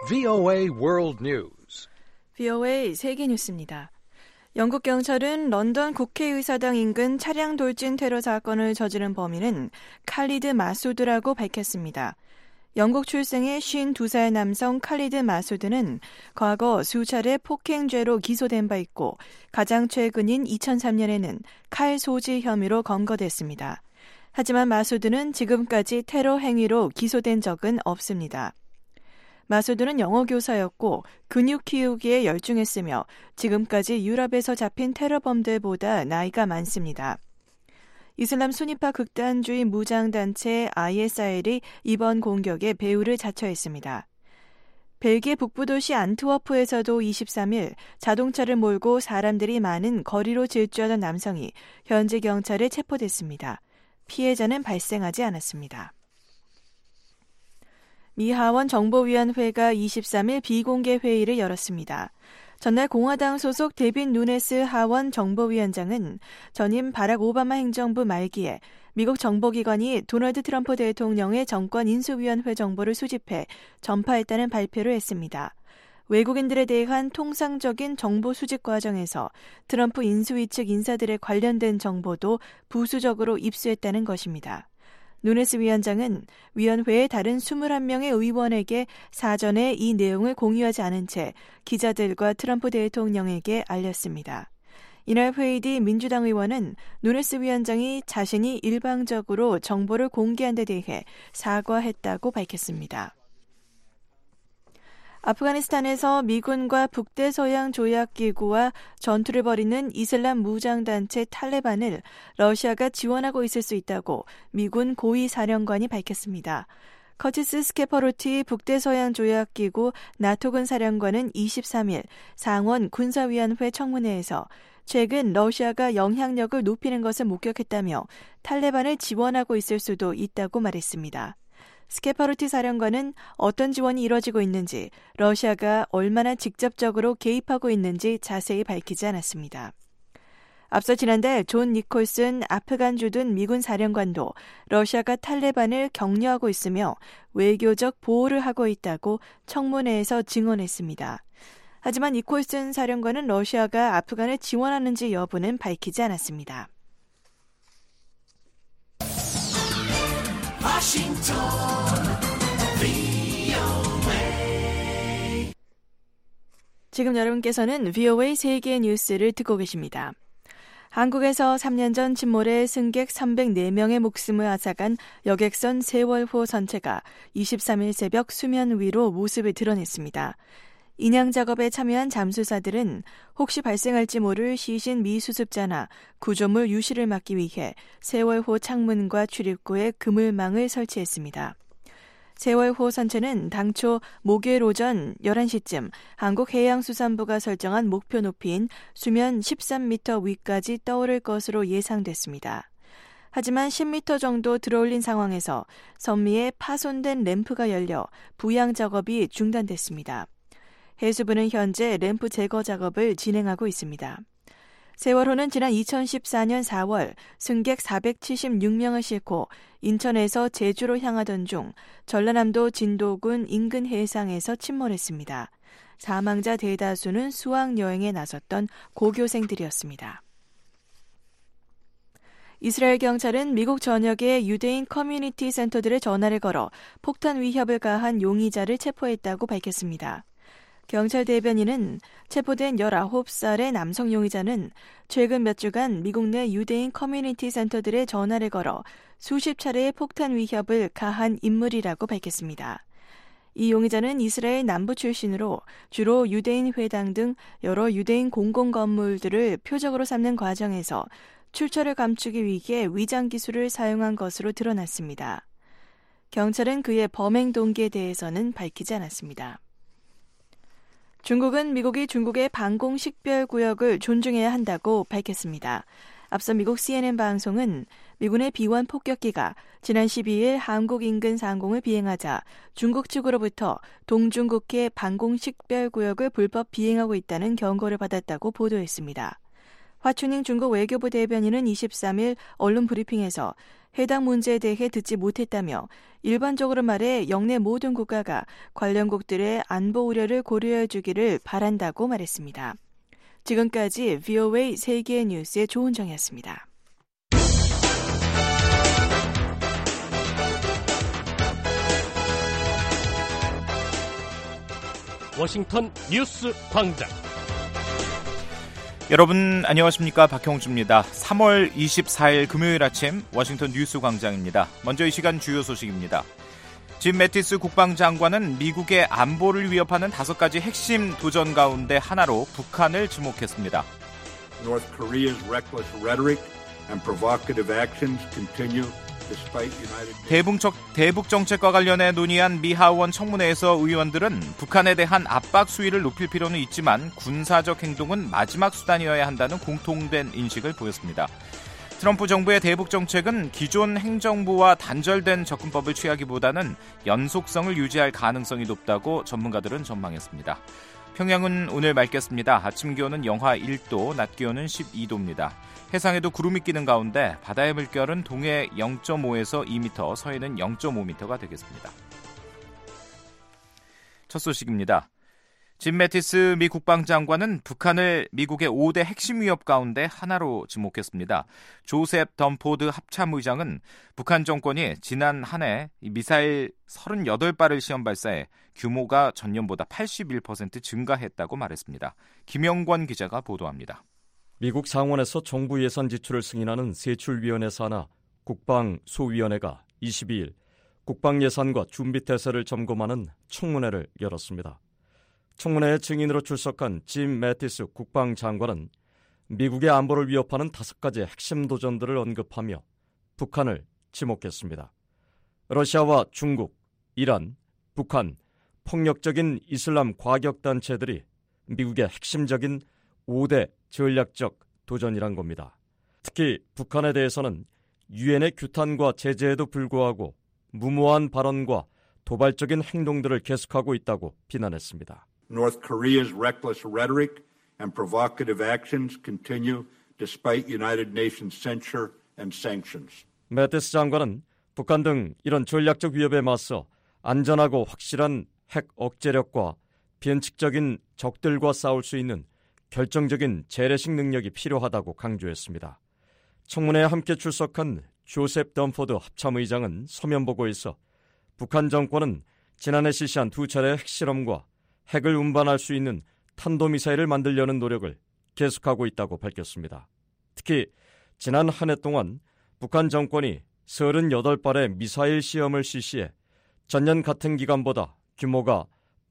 VOA World News. VOA 세계 뉴스입니다. 영국 경찰은 런던 국회의사당 인근 차량 돌진 테러 사건을 저지른 범인은 칼리드 마수드라고 밝혔습니다. 영국 출생의 52살 남성 칼리드 마수드는 과거 수차례 폭행죄로 기소된 바 있고 가장 최근인 2003년에는 칼 소지 혐의로 검거됐습니다. 하지만 마수드는 지금까지 테러 행위로 기소된 적은 없습니다. 마수드는 영어 교사였고 근육 키우기에 열중했으며 지금까지 유럽에서 잡힌 테러범들보다 나이가 많습니다. 이슬람 순위파 극단주의 무장단체 ISIL이 이번 공격에 배후를 자처했습니다. 벨기에 북부 도시 안트워프에서도 23일 자동차를 몰고 사람들이 많은 거리로 질주하던 남성이 현지 경찰에 체포됐습니다. 피해자는 발생하지 않았습니다. 미 하원 정보위원회가 23일 비공개 회의를 열었습니다. 전날 공화당 소속 데빈 누네스 하원 정보위원장은 전임 바락 오바마 행정부 말기에 미국 정보기관이 도널드 트럼프 대통령의 정권 인수위원회 정보를 수집해 전파했다는 발표를 했습니다. 외국인들에 대한 통상적인 정보 수집 과정에서 트럼프 인수위 측 인사들에 관련된 정보도 부수적으로 입수했다는 것입니다. 누네스 위원장은 위원회의 다른 21명의 의원에게 사전에 이 내용을 공유하지 않은 채 기자들과 트럼프 대통령에게 알렸습니다. 이날 회의 뒤 민주당 의원은 누네스 위원장이 자신이 일방적으로 정보를 공개한 데 대해 사과했다고 밝혔습니다. 아프가니스탄에서 미군과 북대서양 조약기구와 전투를 벌이는 이슬람 무장단체 탈레반을 러시아가 지원하고 있을 수 있다고 미군 고위사령관이 밝혔습니다. 커티스 스케퍼로티 북대서양 조약기구 나토군 사령관은 23일 상원 군사위원회 청문회에서 최근 러시아가 영향력을 높이는 것을 목격했다며 탈레반을 지원하고 있을 수도 있다고 말했습니다. 스케파루티 사령관은 어떤 지원이 이뤄지고 있는지, 러시아가 얼마나 직접적으로 개입하고 있는지 자세히 밝히지 않았습니다. 앞서 지난달 존 니콜슨 아프간 주둔 미군 사령관도 러시아가 탈레반을 격려하고 있으며 외교적 보호를 하고 있다고 청문회에서 증언했습니다. 하지만 니콜슨 사령관은 러시아가 아프간을 지원하는지 여부는 밝히지 않았습니다. 지금 여러분께서는 VOA 세계 뉴스를 듣고 계십니다. 한국에서 3년 전 침몰해 승객 304명의 목숨을 앗아간 여객선 세월호 선체가 23일 새벽 수면 위로 모습을 드러냈습니다. 인양 작업에 참여한 잠수사들은 혹시 발생할지 모를 시신 미수습자나 구조물 유실을 막기 위해 세월호 창문과 출입구에 그물망을 설치했습니다. 세월호 선체는 당초 목요일 오전 11시쯤 한국해양수산부가 설정한 목표 높이인 수면 13m 위까지 떠오를 것으로 예상됐습니다. 하지만 10m 정도 들어올린 상황에서 선미에 파손된 램프가 열려 부양 작업이 중단됐습니다. 해수부는 현재 램프 제거 작업을 진행하고 있습니다. 세월호는 지난 2014년 4월 승객 476명을 싣고 인천에서 제주로 향하던 중 전라남도 진도군 인근 해상에서 침몰했습니다. 사망자 대다수는 수학여행에 나섰던 고교생들이었습니다. 이스라엘 경찰은 미국 전역의 유대인 커뮤니티 센터들에 전화를 걸어 폭탄 위협을 가한 용의자를 체포했다고 밝혔습니다. 경찰 대변인은 체포된 19살의 남성 용의자는 최근 몇 주간 미국 내 유대인 커뮤니티 센터들에 전화를 걸어 수십 차례의 폭탄 위협을 가한 인물이라고 밝혔습니다. 이 용의자는 이스라엘 남부 출신으로 주로 유대인 회당 등 여러 유대인 공공건물들을 표적으로 삼는 과정에서 출처를 감추기 위해 위장 기술을 사용한 것으로 드러났습니다. 경찰은 그의 범행 동기에 대해서는 밝히지 않았습니다. 중국은 미국이 중국의 방공 식별구역을 존중해야 한다고 밝혔습니다. 앞서 미국 CNN 방송은 미군의 B-1 폭격기가 지난 12일 한국 인근 상공을 비행하자 중국 측으로부터 동중국해 방공 식별구역을 불법 비행하고 있다는 경고를 받았다고 보도했습니다. 화춘잉 중국 외교부 대변인은 23일 언론 브리핑에서 해당 문제에 대해 듣지 못했다며 일반적으로 말해 영내 모든 국가가 관련국들의 안보 우려를 고려해 주기를 바란다고 말했습니다. 지금까지 VOA 세계 뉴스의 조은정이었습니다. 워싱턴 뉴스 광장. 여러분 안녕하십니까? 박형주입니다. 3월 24일 금요일 아침 워싱턴 뉴스 광장입니다. 먼저 이 시간 주요 소식입니다. 짐 매티스 국방장관은 미국의 안보를 위협하는 5가지 핵심 도전 가운데 하나로 북한을 지목했습니다. North Korea's reckless rhetoric and provocative actions continue. 대북 정책과 관련해 논의한 미 하원 청문회에서 의원들은 북한에 대한 압박 수위를 높일 필요는 있지만 군사적 행동은 마지막 수단이어야 한다는 공통된 인식을 보였습니다. 트럼프 정부의 대북 정책은 기존 행정부와 단절된 접근법을 취하기보다는 연속성을 유지할 가능성이 높다고 전문가들은 전망했습니다. 평양은 오늘 맑겠습니다. 아침 기온은 영하 1도, 낮 기온은 12도입니다. 해상에도 구름이 끼는 가운데 바다의 물결은 동해 0.5에서 2m, 서해는 0.5m가 되겠습니다. 첫 소식입니다. 짐 매티스 미 국방장관은 북한을 미국의 5대 핵심 위협 가운데 하나로 지목했습니다. 조셉 덤포드 합참의장은 북한 정권이 지난 한 해 미사일 38발을 시험 발사해 규모가 전년보다 81% 증가했다고 말했습니다. 김영권 기자가 보도합니다. 미국 상원에서 정부 예산 지출을 승인하는 세출위원회 산하 국방소위원회가 22일 국방예산과 준비태세를 점검하는 청문회를 열었습니다. 청문회에 증인으로 출석한 짐 매티스 국방장관은 미국의 안보를 위협하는 5가지 핵심 도전들을 언급하며 북한을 지목했습니다. 러시아와 중국, 이란, 북한, 폭력적인 이슬람 과격단체들이 미국의 핵심적인 5대 전략적 도전이란 겁니다. 특히 북한에 대해서는 유엔의 규탄과 제재에도 불구하고 무모한 발언과 도발적인 행동들을 계속하고 있다고 비난했습니다. North Korea's reckless rhetoric and provocative actions continue despite United Nations censure and sanctions. 매티스 장관은 북한 등 이런 전략적 위협에 맞서 안전하고 확실한 핵 억제력과 변칙적인 적들과 싸울 수 있는 결정적인 재래식 능력이 필요하다고 강조했습니다. 청문회에 함께 출석한 조셉 덤포드 합참의장은 서면 보고에서 북한 정권은 지난해 실시한 2차례 핵실험과 핵을 운반할 수 있는 탄도미사일을 만들려는 노력을 계속하고 있다고 밝혔습니다. 특히 지난 한 해 동안 북한 정권이 38발의 미사일 시험을 실시해 전년 같은 기간보다 규모가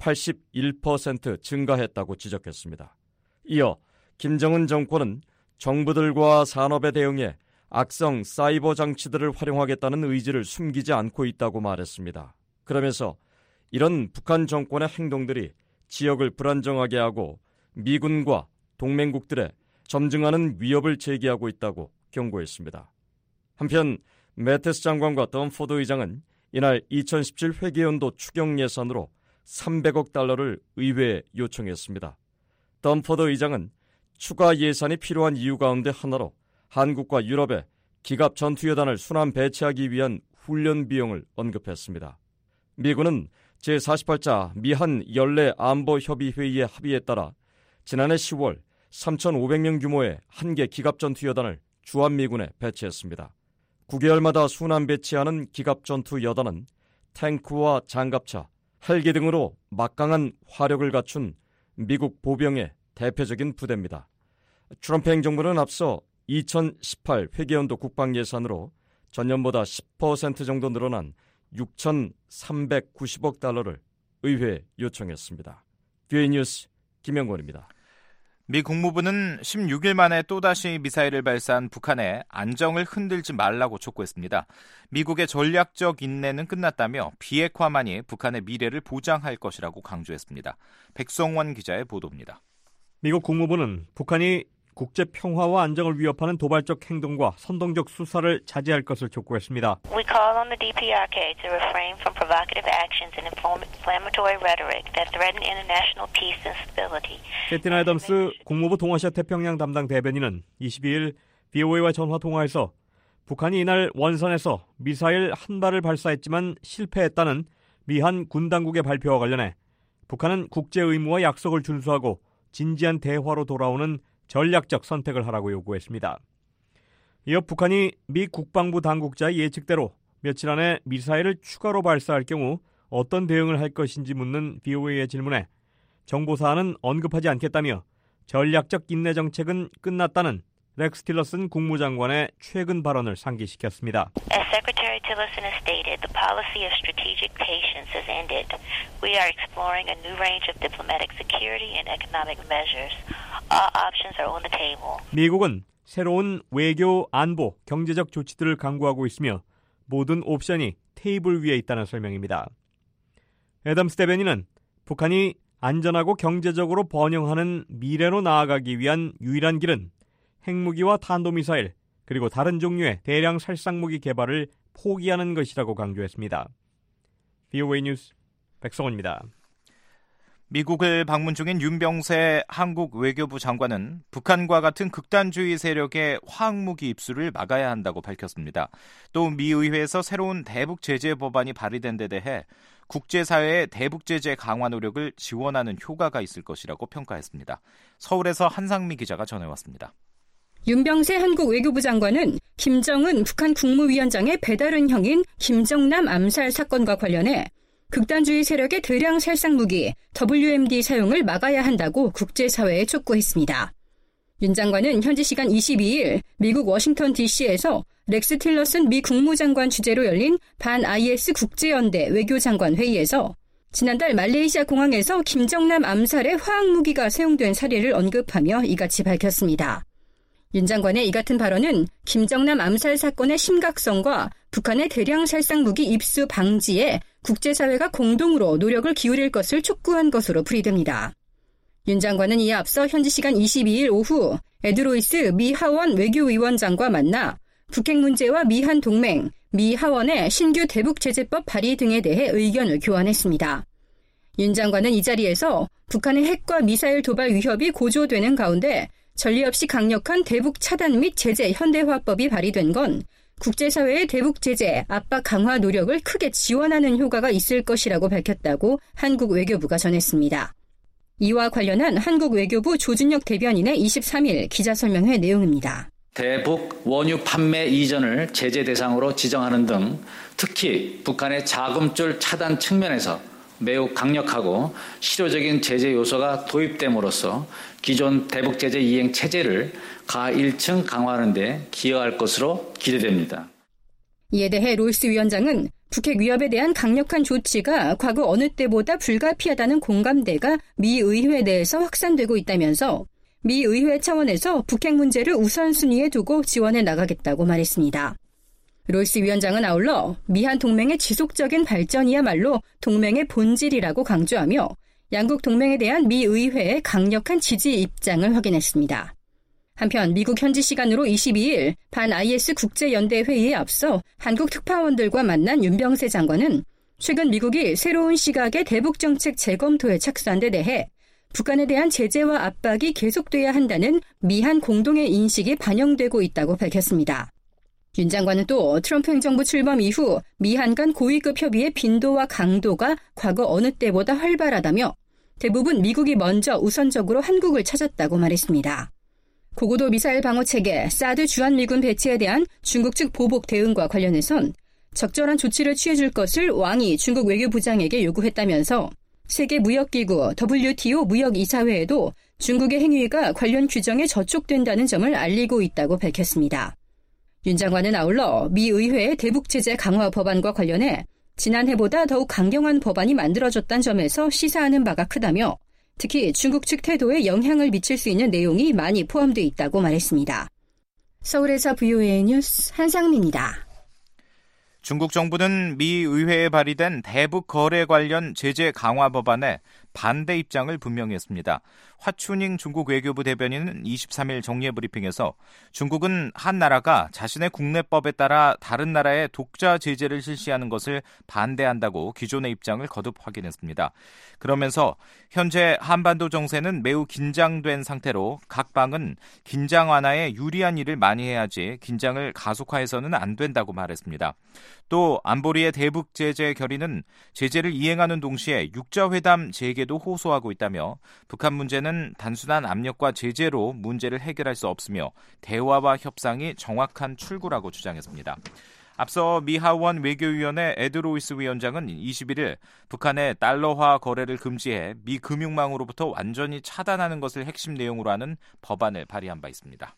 81% 증가했다고 지적했습니다. 이어 김정은 정권은 정부들과 산업에 대응해 악성 사이버 장치들을 활용하겠다는 의지를 숨기지 않고 있다고 말했습니다. 그러면서 이런 북한 정권의 행동들이 지역을 불안정하게 하고 미군과 동맹국들의 점증하는 위협을 제기하고 있다고 경고했습니다. 한편 매티스 장관과 덤포드 의장은 이날 2017 회계연도 추경 예산으로 300억 달러를 의회에 요청했습니다. 덤포드 의장은 추가 예산이 필요한 이유 가운데 하나로 한국과 유럽에 기갑 전투여단을 순환 배치하기 위한 훈련 비용을 언급했습니다. 미군은 제48차 미한 연례 안보협의회의의 합의에 따라 지난해 10월 3,500명 규모의 한 개 기갑 전투여단을 주한미군에 배치했습니다. 9개월마다 순환 배치하는 기갑 전투여단은 탱크와 장갑차, 헬기 등으로 막강한 화력을 갖춘 미국 보병의 대표적인 부대입니다. 트럼프 행정부는 앞서 2018 회계연도 국방 예산으로 전년보다 10% 정도 늘어난 6,390억 달러를 의회에 요청했습니다. VOA 뉴스 김영권입니다. 미 국무부는 16일 만에 또다시 미사일을 발사한 북한의 안정을 흔들지 말라고 촉구했습니다. 미국의 전략적 인내는 끝났다며 비핵화만이 북한의 미래를 보장할 것이라고 강조했습니다. 백성원 기자의 보도입니다. 미국 국무부는 북한이 국제 평화와 안정을 위협하는 도발적 행동과 선동적 수사를 자제할 것을 촉구했습니다. We call on the DPRK to refrain from provocative actions and inflammatory rhetoric that threaten international peace and stability. 캐티나 애덤스 국무부 동아시아 태평양 담당 대변인은 22일 VOA와 전화 통화에서 북한이 이날 원산에서 미사일 한 발을 발사했지만 실패했다는 미한 군 당국의 발표와 관련해 북한은 국제 의무와 약속을 준수하고 진지한 대화로 돌아오는 전략적 선택을 하라고 요구했습니다. 이어 북한이 미 국방부 당국자의 예측대로 며칠 안에 미사일을 추가로 발사할 경우 어떤 대응을 할 것인지 묻는 VOA의 질문에 정보사안은 언급하지 않겠다며 전략적 인내 정책은 끝났다는 렉스 틸러슨 국무장관의 최근 발언을 상기시켰습니다. As Secretary Tillerson has stated, the policy of strategic patience has ended. We are exploring a new range of diplomatic security and economic measures. All options are on the table. 미국은 새로운 외교, 안보, 경제적 조치들을 강구하고 있으며 모든 옵션이 테이블 위에 있다는 설명입니다. 애덤 스테베니는 북한이 안전하고 경제적으로 번영하는 미래로 나아가기 위한 유일한 길은 핵무기와 탄도미사일 그리고 다른 종류의 대량 살상무기 개발을 포기하는 것이라고 강조했습니다. VOA 뉴스 백성원입니다. 미국을 방문 중인 윤병세 한국 외교부 장관은 북한과 같은 극단주의 세력의 화학무기 입수를 막아야 한다고 밝혔습니다. 또 미 의회에서 새로운 대북 제재 법안이 발의된 데 대해 국제사회의 대북 제재 강화 노력을 지원하는 효과가 있을 것이라고 평가했습니다. 서울에서 한상미 기자가 전해왔습니다. 윤병세 한국 외교부 장관은 김정은 북한 국무위원장의 배다른 형인 김정남 암살 사건과 관련해 극단주의 세력의 대량 살상무기 WMD 사용을 막아야 한다고 국제사회에 촉구했습니다. 윤 장관은 현지 시간 22일 미국 워싱턴 DC에서 렉스 틸러슨 미 국무장관 주재로 열린 반 IS 국제연대 외교장관 회의에서 지난달 말레이시아 공항에서 김정남 암살에 화학무기가 사용된 사례를 언급하며 이같이 밝혔습니다. 윤 장관의 이 같은 발언은 김정남 암살 사건의 심각성과 북한의 대량 살상무기 입수 방지에 국제사회가 공동으로 노력을 기울일 것을 촉구한 것으로 풀이됩니다. 윤 장관은 이에 앞서 현지 시간 22일 오후 에드로이스 미 하원 외교위원장과 만나 북핵 문제와 미한 동맹, 미 하원의 신규 대북제재법 발의 등에 대해 의견을 교환했습니다. 윤 장관은 이 자리에서 북한의 핵과 미사일 도발 위협이 고조되는 가운데 전례 없이 강력한 대북 차단 및 제재 현대화법이 발의된 건 국제사회의 대북 제재 압박 강화 노력을 크게 지원하는 효과가 있을 것이라고 밝혔다고 한국 외교부가 전했습니다. 이와 관련한 한국 외교부 조준혁 대변인의 23일 기자설명회 내용입니다. 대북 원유 판매 이전을 제재 대상으로 지정하는 등 특히 북한의 자금줄 차단 측면에서 매우 강력하고 실효적인 제재 요소가 도입됨으로써 기존 대북 제재 이행 체제를 가일층 강화하는 데 기여할 것으로 기대됩니다. 이에 대해 로이스 위원장은 북핵 위협에 대한 강력한 조치가 과거 어느 때보다 불가피하다는 공감대가 미 의회 내에서 확산되고 있다면서 미 의회 차원에서 북핵 문제를 우선순위에 두고 지원해 나가겠다고 말했습니다. 로이스 위원장은 아울러 미한 동맹의 지속적인 발전이야말로 동맹의 본질이라고 강조하며 양국 동맹에 대한 미 의회의 강력한 지지 입장을 확인했습니다. 한편 미국 현지 시간으로 22일 반 IS 국제연대 회의에 앞서 한국 특파원들과 만난 윤병세 장관은 최근 미국이 새로운 시각의 대북정책 재검토에 착수한 데 대해 북한에 대한 제재와 압박이 계속돼야 한다는 미한 공동의 인식이 반영되고 있다고 밝혔습니다. 윤 장관은 또 트럼프 행정부 출범 이후 미한 간 고위급 협의의 빈도와 강도가 과거 어느 때보다 활발하다며 대부분 미국이 먼저 우선적으로 한국을 찾았다고 말했습니다. 고고도 미사일 방어체계 사드 주한미군 배치에 대한 중국 측 보복 대응과 관련해선 적절한 조치를 취해줄 것을 왕이 중국 외교부장에게 요구했다면서 세계무역기구 WTO 무역이사회에도 중국의 행위가 관련 규정에 저촉된다는 점을 알리고 있다고 밝혔습니다. 윤 장관은 아울러 미 의회의 대북제재 강화 법안과 관련해 지난해보다 더욱 강경한 법안이 만들어졌다는 점에서 시사하는 바가 크다며 특히 중국 측 태도에 영향을 미칠 수 있는 내용이 많이 포함되어 있다고 말했습니다. 서울에서 VOA 뉴스 한상미입니다. 중국 정부는 미 의회에 발의된 대북 거래 관련 제재 강화 법안에 반대 입장을 분명히 했습니다. 화춘잉 중국 외교부 대변인은 23일 정례 브리핑에서 중국은 한 나라가 자신의 국내법에 따라 다른 나라에 독자 제재를 실시하는 것을 반대한다고 기존의 입장을 거듭 확인했습니다. 그러면서 현재 한반도 정세는 매우 긴장된 상태로 각 방은 긴장 완화에 유리한 일을 많이 해야지 긴장을 가속화해서는 안 된다고 말했습니다. 또 안보리의 대북 제재 결의는 제재를 이행하는 동시에 육자회담 재개도 호소하고 있다며 북한 문제는 단순한 압력과 제재로 문제를 해결할 수 없으며 대화와 협상이 정확한 출구라고 주장했습니다. 앞서 미 하원 외교위원회 에드 로이스 위원장은 21일 북한의 달러화 거래를 금지해 미 금융망으로부터 완전히 차단하는 것을 핵심 내용으로 하는 법안을 발의한 바 있습니다.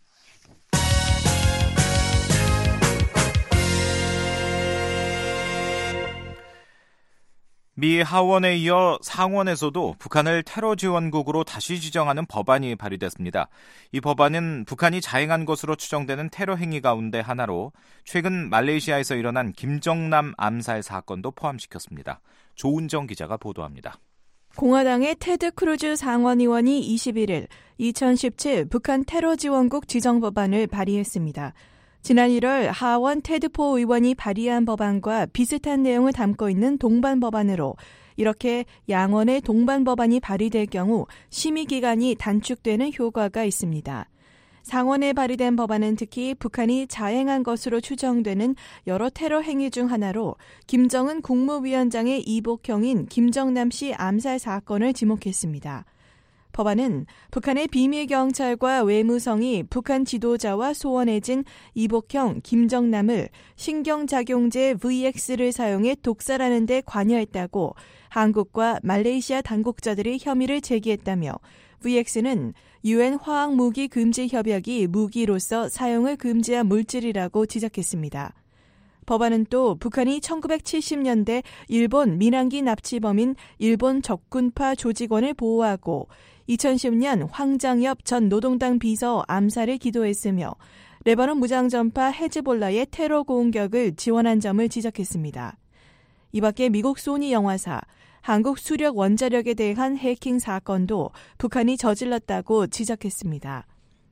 미 하원에 이어 상원에서도 북한을 테러 지원국으로 다시 지정하는 법안이 발의됐습니다. 이 법안은 북한이 자행한 것으로 추정되는 테러 행위 가운데 하나로 최근 말레이시아에서 일어난 김정남 암살 사건도 포함시켰습니다. 조은정 기자가 보도합니다. 공화당의 테드 크루즈 상원의원이 21일 2017 북한 테러 지원국 지정 법안을 발의했습니다. 지난 1월 하원 테드포 의원이 발의한 법안과 비슷한 내용을 담고 있는 동반 법안으로 이렇게 양원의 동반 법안이 발의될 경우 심의 기간이 단축되는 효과가 있습니다. 상원에 발의된 법안은 특히 북한이 자행한 것으로 추정되는 여러 테러 행위 중 하나로 김정은 국무위원장의 이복형인 김정남 씨 암살 사건을 지목했습니다. 법안은 북한의 비밀 경찰과 외무성이 북한 지도자와 소원해진 이복형 김정남을 신경작용제 VX를 사용해 독살하는 데 관여했다고 한국과 말레이시아 당국자들이 혐의를 제기했다며 VX는 UN 화학무기 금지 협약이 무기로서 사용을 금지한 물질이라고 지적했습니다. 법안은 또 북한이 1970년대 일본 민항기 납치범인 일본 적군파 조직원을 보호하고 2010년 황장엽 전 노동당 비서 암살을 기도했으며 레바논 무장전파 헤즈볼라의 테러 공격을 지원한 점을 지적했습니다. 이 밖에 미국 소니 영화사, 한국 수력 원자력에 대한 해킹 사건도 북한이 저질렀다고 지적했습니다.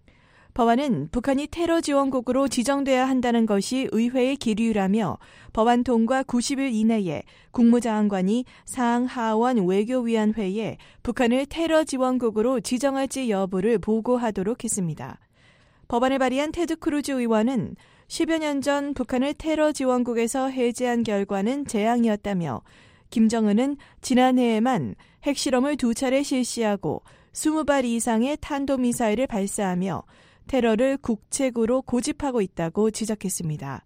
법안은 북한이 테러 지원국으로 지정돼야 한다는 것이 의회의 기류라며 법안 통과 90일 이내에 국무장관이 상하원 외교위원회에 북한을 테러 지원국으로 지정할지 여부를 보고하도록 했습니다. 법안을 발의한 테드 크루즈 의원은 10여 년 전 북한을 테러 지원국에서 해제한 결과는 재앙이었다며 김정은은 지난해에만 핵실험을 2차례 실시하고 20발 이상의 탄도미사일을 발사하며 테러를 국책으로 고집하고 있다고 지적했습니다.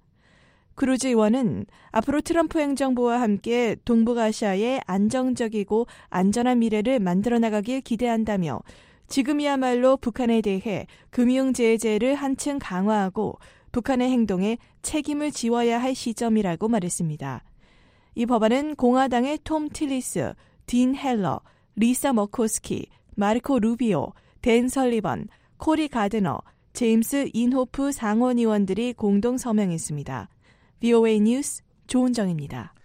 크루즈 의원은 앞으로 트럼프 행정부와 함께 동북아시아의 안정적이고 안전한 미래를 만들어 나가길 기대한다며 지금이야말로 북한에 대해 금융 제재를 한층 강화하고 북한의 행동에 책임을 지워야 할 시점이라고 말했습니다. 이 법안은 공화당의 톰 틸리스, 딘 헬러, 리사 머코스키, 마르코 루비오, 댄 설리번, 코리 가드너, 제임스 인호프 상원 의원들이 공동 서명했습니다. VOA 뉴스 조은정입니다.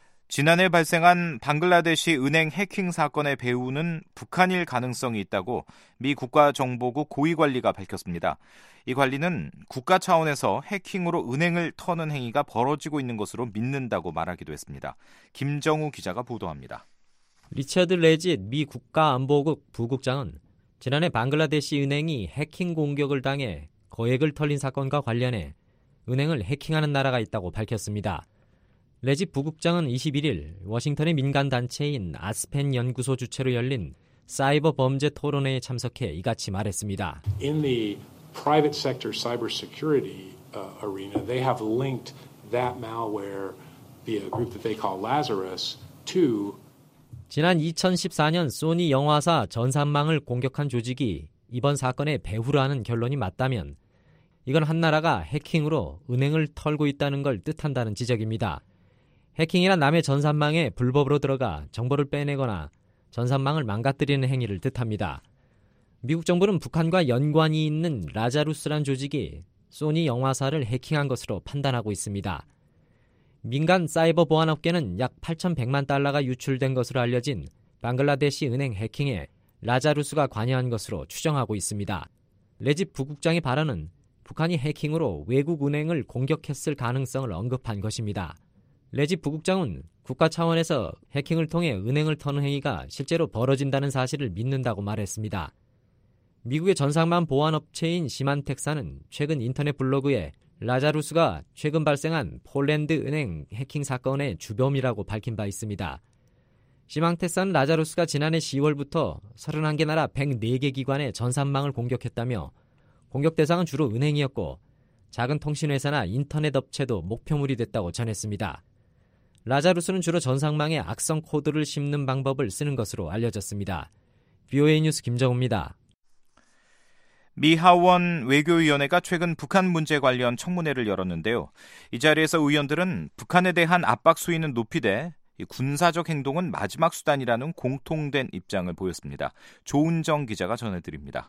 지난해 발생한 방글라데시 은행 해킹 사건의 배후는 북한일 가능성이 있다고 미 국가정보국 고위관리가 밝혔습니다. 이 관리는 국가 차원에서 해킹으로 은행을 터는 행위가 벌어지고 있는 것으로 믿는다고 말하기도 했습니다. 김정우 기자가 보도합니다. 리처드 레짓 미 국가안보국 부국장은 지난해 방글라데시 은행이 해킹 공격을 당해 거액을 털린 사건과 관련해 은행을 해킹하는 나라가 있다고 밝혔습니다. 레짓 부국장은 21일 워싱턴의 민간단체인 아스펜 연구소 주최로 열린 사이버 범죄 토론회에 참석해 이같이 말했습니다. In the private sector cybersecurity arena, they have linked that malware, the group that they call Lazarus, to 지난 2014년 소니 영화사 전산망을 공격한 조직이 이번 사건의 배후라는 결론이 맞다면 이건 한 나라가 해킹으로 은행을 털고 있다는 걸 뜻한다는 지적입니다. 해킹이란 남의 전산망에 불법으로 들어가 정보를 빼내거나 전산망을 망가뜨리는 행위를 뜻합니다. 미국 정부는 북한과 연관이 있는 라자루스란 조직이 소니 영화사를 해킹한 것으로 판단하고 있습니다. 민간 사이버 보안업계는 약 8,100만 달러가 유출된 것으로 알려진 방글라데시 은행 해킹에 라자루스가 관여한 것으로 추정하고 있습니다. 레집 부국장의 발언은 북한이 해킹으로 외국 은행을 공격했을 가능성을 언급한 것입니다. 레집 부국장은 국가 차원에서 해킹을 통해 은행을 터는 행위가 실제로 벌어진다는 사실을 믿는다고 말했습니다. 미국의 전상만 보안업체인 시만텍사는 최근 인터넷 블로그에 라자루스가 최근 발생한 폴란드 은행 해킹 사건의 주범이라고 밝힌 바 있습니다. 시만텍사는 라자루스가 지난해 10월부터 31개 나라 104개 기관의 전산망을 공격했다며 공격 대상은 주로 은행이었고 작은 통신회사나 인터넷 업체도 목표물이 됐다고 전했습니다. 라자루스는 주로 전상망에 악성 코드를 심는 방법을 쓰는 것으로 알려졌습니다. VOA 뉴스 김정우입니다. 미 하원 외교위원회가 최근 북한 문제 관련 청문회를 열었는데요. 이 자리에서 의원들은 북한에 대한 압박 수위는 높이되 군사적 행동은 마지막 수단이라는 공통된 입장을 보였습니다. 조은정 기자가 전해드립니다.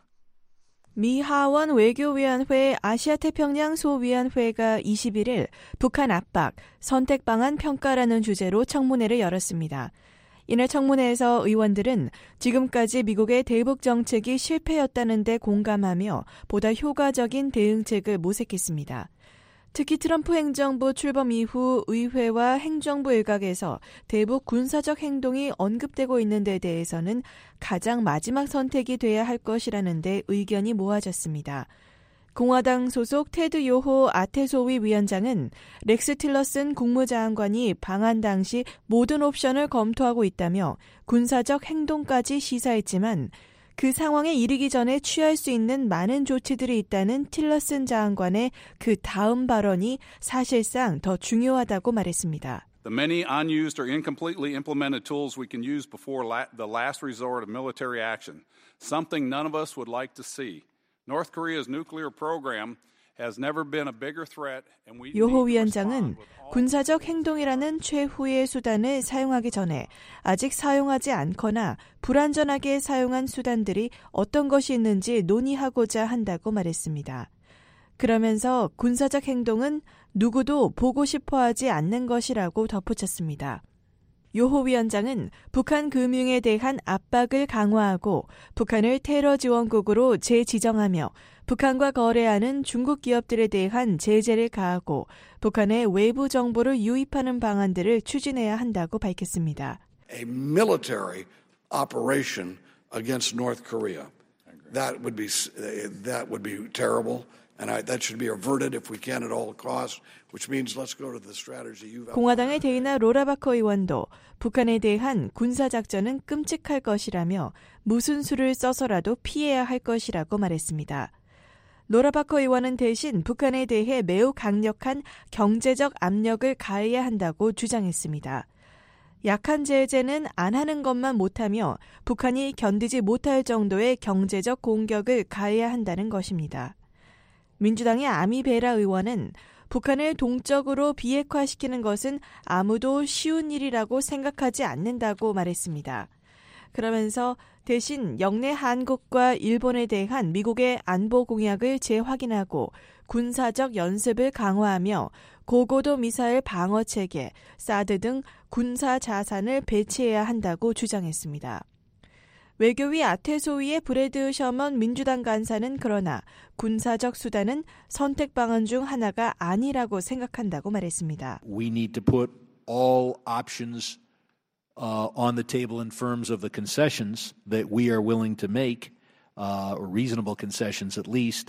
미 하원 외교위원회 아시아태평양 소위원회가 21일 북한 압박, 선택 방안 평가라는 주제로 청문회를 열었습니다. 이날 청문회에서 의원들은 지금까지 미국의 대북 정책이 실패였다는 데 공감하며 보다 효과적인 대응책을 모색했습니다. 특히 트럼프 행정부 출범 이후 의회와 행정부 일각에서 대북 군사적 행동이 언급되고 있는 데 대해서는 가장 마지막 선택이 돼야 할 것이라는 데 의견이 모아졌습니다. 공화당 소속 테드 요호 아태소위 위원장은 렉스 틸러슨 국무장관이 방한 당시 모든 옵션을 검토하고 있다며 군사적 행동까지 시사했지만 그 상황에 이르기 전에 취할 수 있는 많은 조치들이 있다는 틸러슨 장관의 그 다음 발언이 사실상 더 중요하다고 말했습니다. The many unused or incompletely implemented tools we can use before the last resort of military action, something none of us would like to see. North Korea's nuclear program has never been a bigger threat and we 요호 위원장은 군사적 행동이라는 최후의 수단을 사용하기 전에 아직 사용하지 않거나 불안전하게 사용한 수단들이 어떤 것이 있는지 논의하고자 한다고 말했습니다. 그러면서 군사적 행동은 누구도 보고 싶어하지 않는 것이라고 덧붙였습니다. 요호 위원장은 북한 금융에 대한 압박을 강화하고 북한을 테러 지원국으로 재지정하며 북한과 거래하는 중국 기업들에 대한 제재를 가하고 북한의 외부 정보를 유입하는 방안들을 추진해야 한다고 밝혔습니다. A military operation against North Korea. That would be terrible. And that should be averted if we can at all costs, which means let's go to the strategy you've outlined. 공화당의 데이나 로라바커 의원도 북한에 대한 군사작전은 끔찍할 것이라며 무슨 수를 써서라도 피해야 할 것이라고 말했습니다. 로라바커 의원은 대신 북한에 대해 매우 강력한 경제적 압력을 가해야 한다고 주장했습니다. 약한 제재는 안 하는 것만 못하며 북한이 견디지 못할 정도의 경제적 공격을 가해야 한다는 것입니다. 민주당의 아미 베라 의원은 북한을 동적으로 비핵화시키는 것은 아무도 쉬운 일이라고 생각하지 않는다고 말했습니다. 그러면서 대신 영내 한국과 일본에 대한 미국의 안보 공약을 재확인하고 군사적 연습을 강화하며 고고도 미사일 방어 체계, 사드 등 군사 자산을 배치해야 한다고 주장했습니다. 외교위 아태소위의 브래드 셔먼 민주당 간사는 그러나 군사적 수단은 선택 방안 중 하나가 아니라고 생각한다고 말했습니다. We need to put all options on the table in terms of the concessions that we are willing to make, reasonable concessions at least.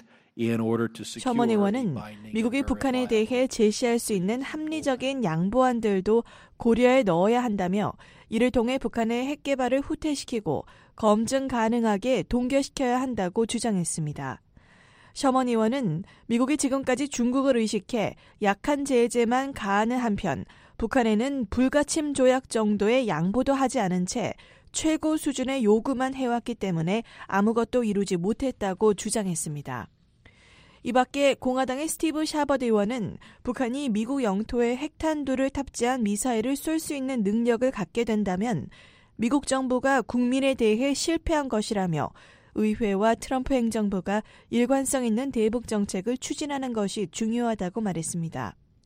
셔먼 의원은 미국이 북한에 대해 제시할 수 있는 합리적인 양보안들도 고려에 넣어야 한다며 이를 통해 북한의 핵 개발을 후퇴시키고 검증 가능하게 동결시켜야 한다고 주장했습니다. 셔먼 의원은 미국이 지금까지 중국을 의식해 약한 제재만 가하는 한편 북한에는 불가침 조약 정도의 양보도 하지 않은 채 최고 수준의 요구만 해왔기 때문에 아무것도 이루지 못했다고 주장했습니다. 이 밖에 공화당의 스티브 샤버드 의원은 북한이 미국 영토에 핵탄두를 탑재한 미사일을 쏠 수 있는 능력을 갖게 된다면 미국 정부가 국민에 대해 실패한 것이라며 의회와 트럼프 행정부가 일관성 있는 대북 정책을 추진하는 것이 중요하다고 말했습니다.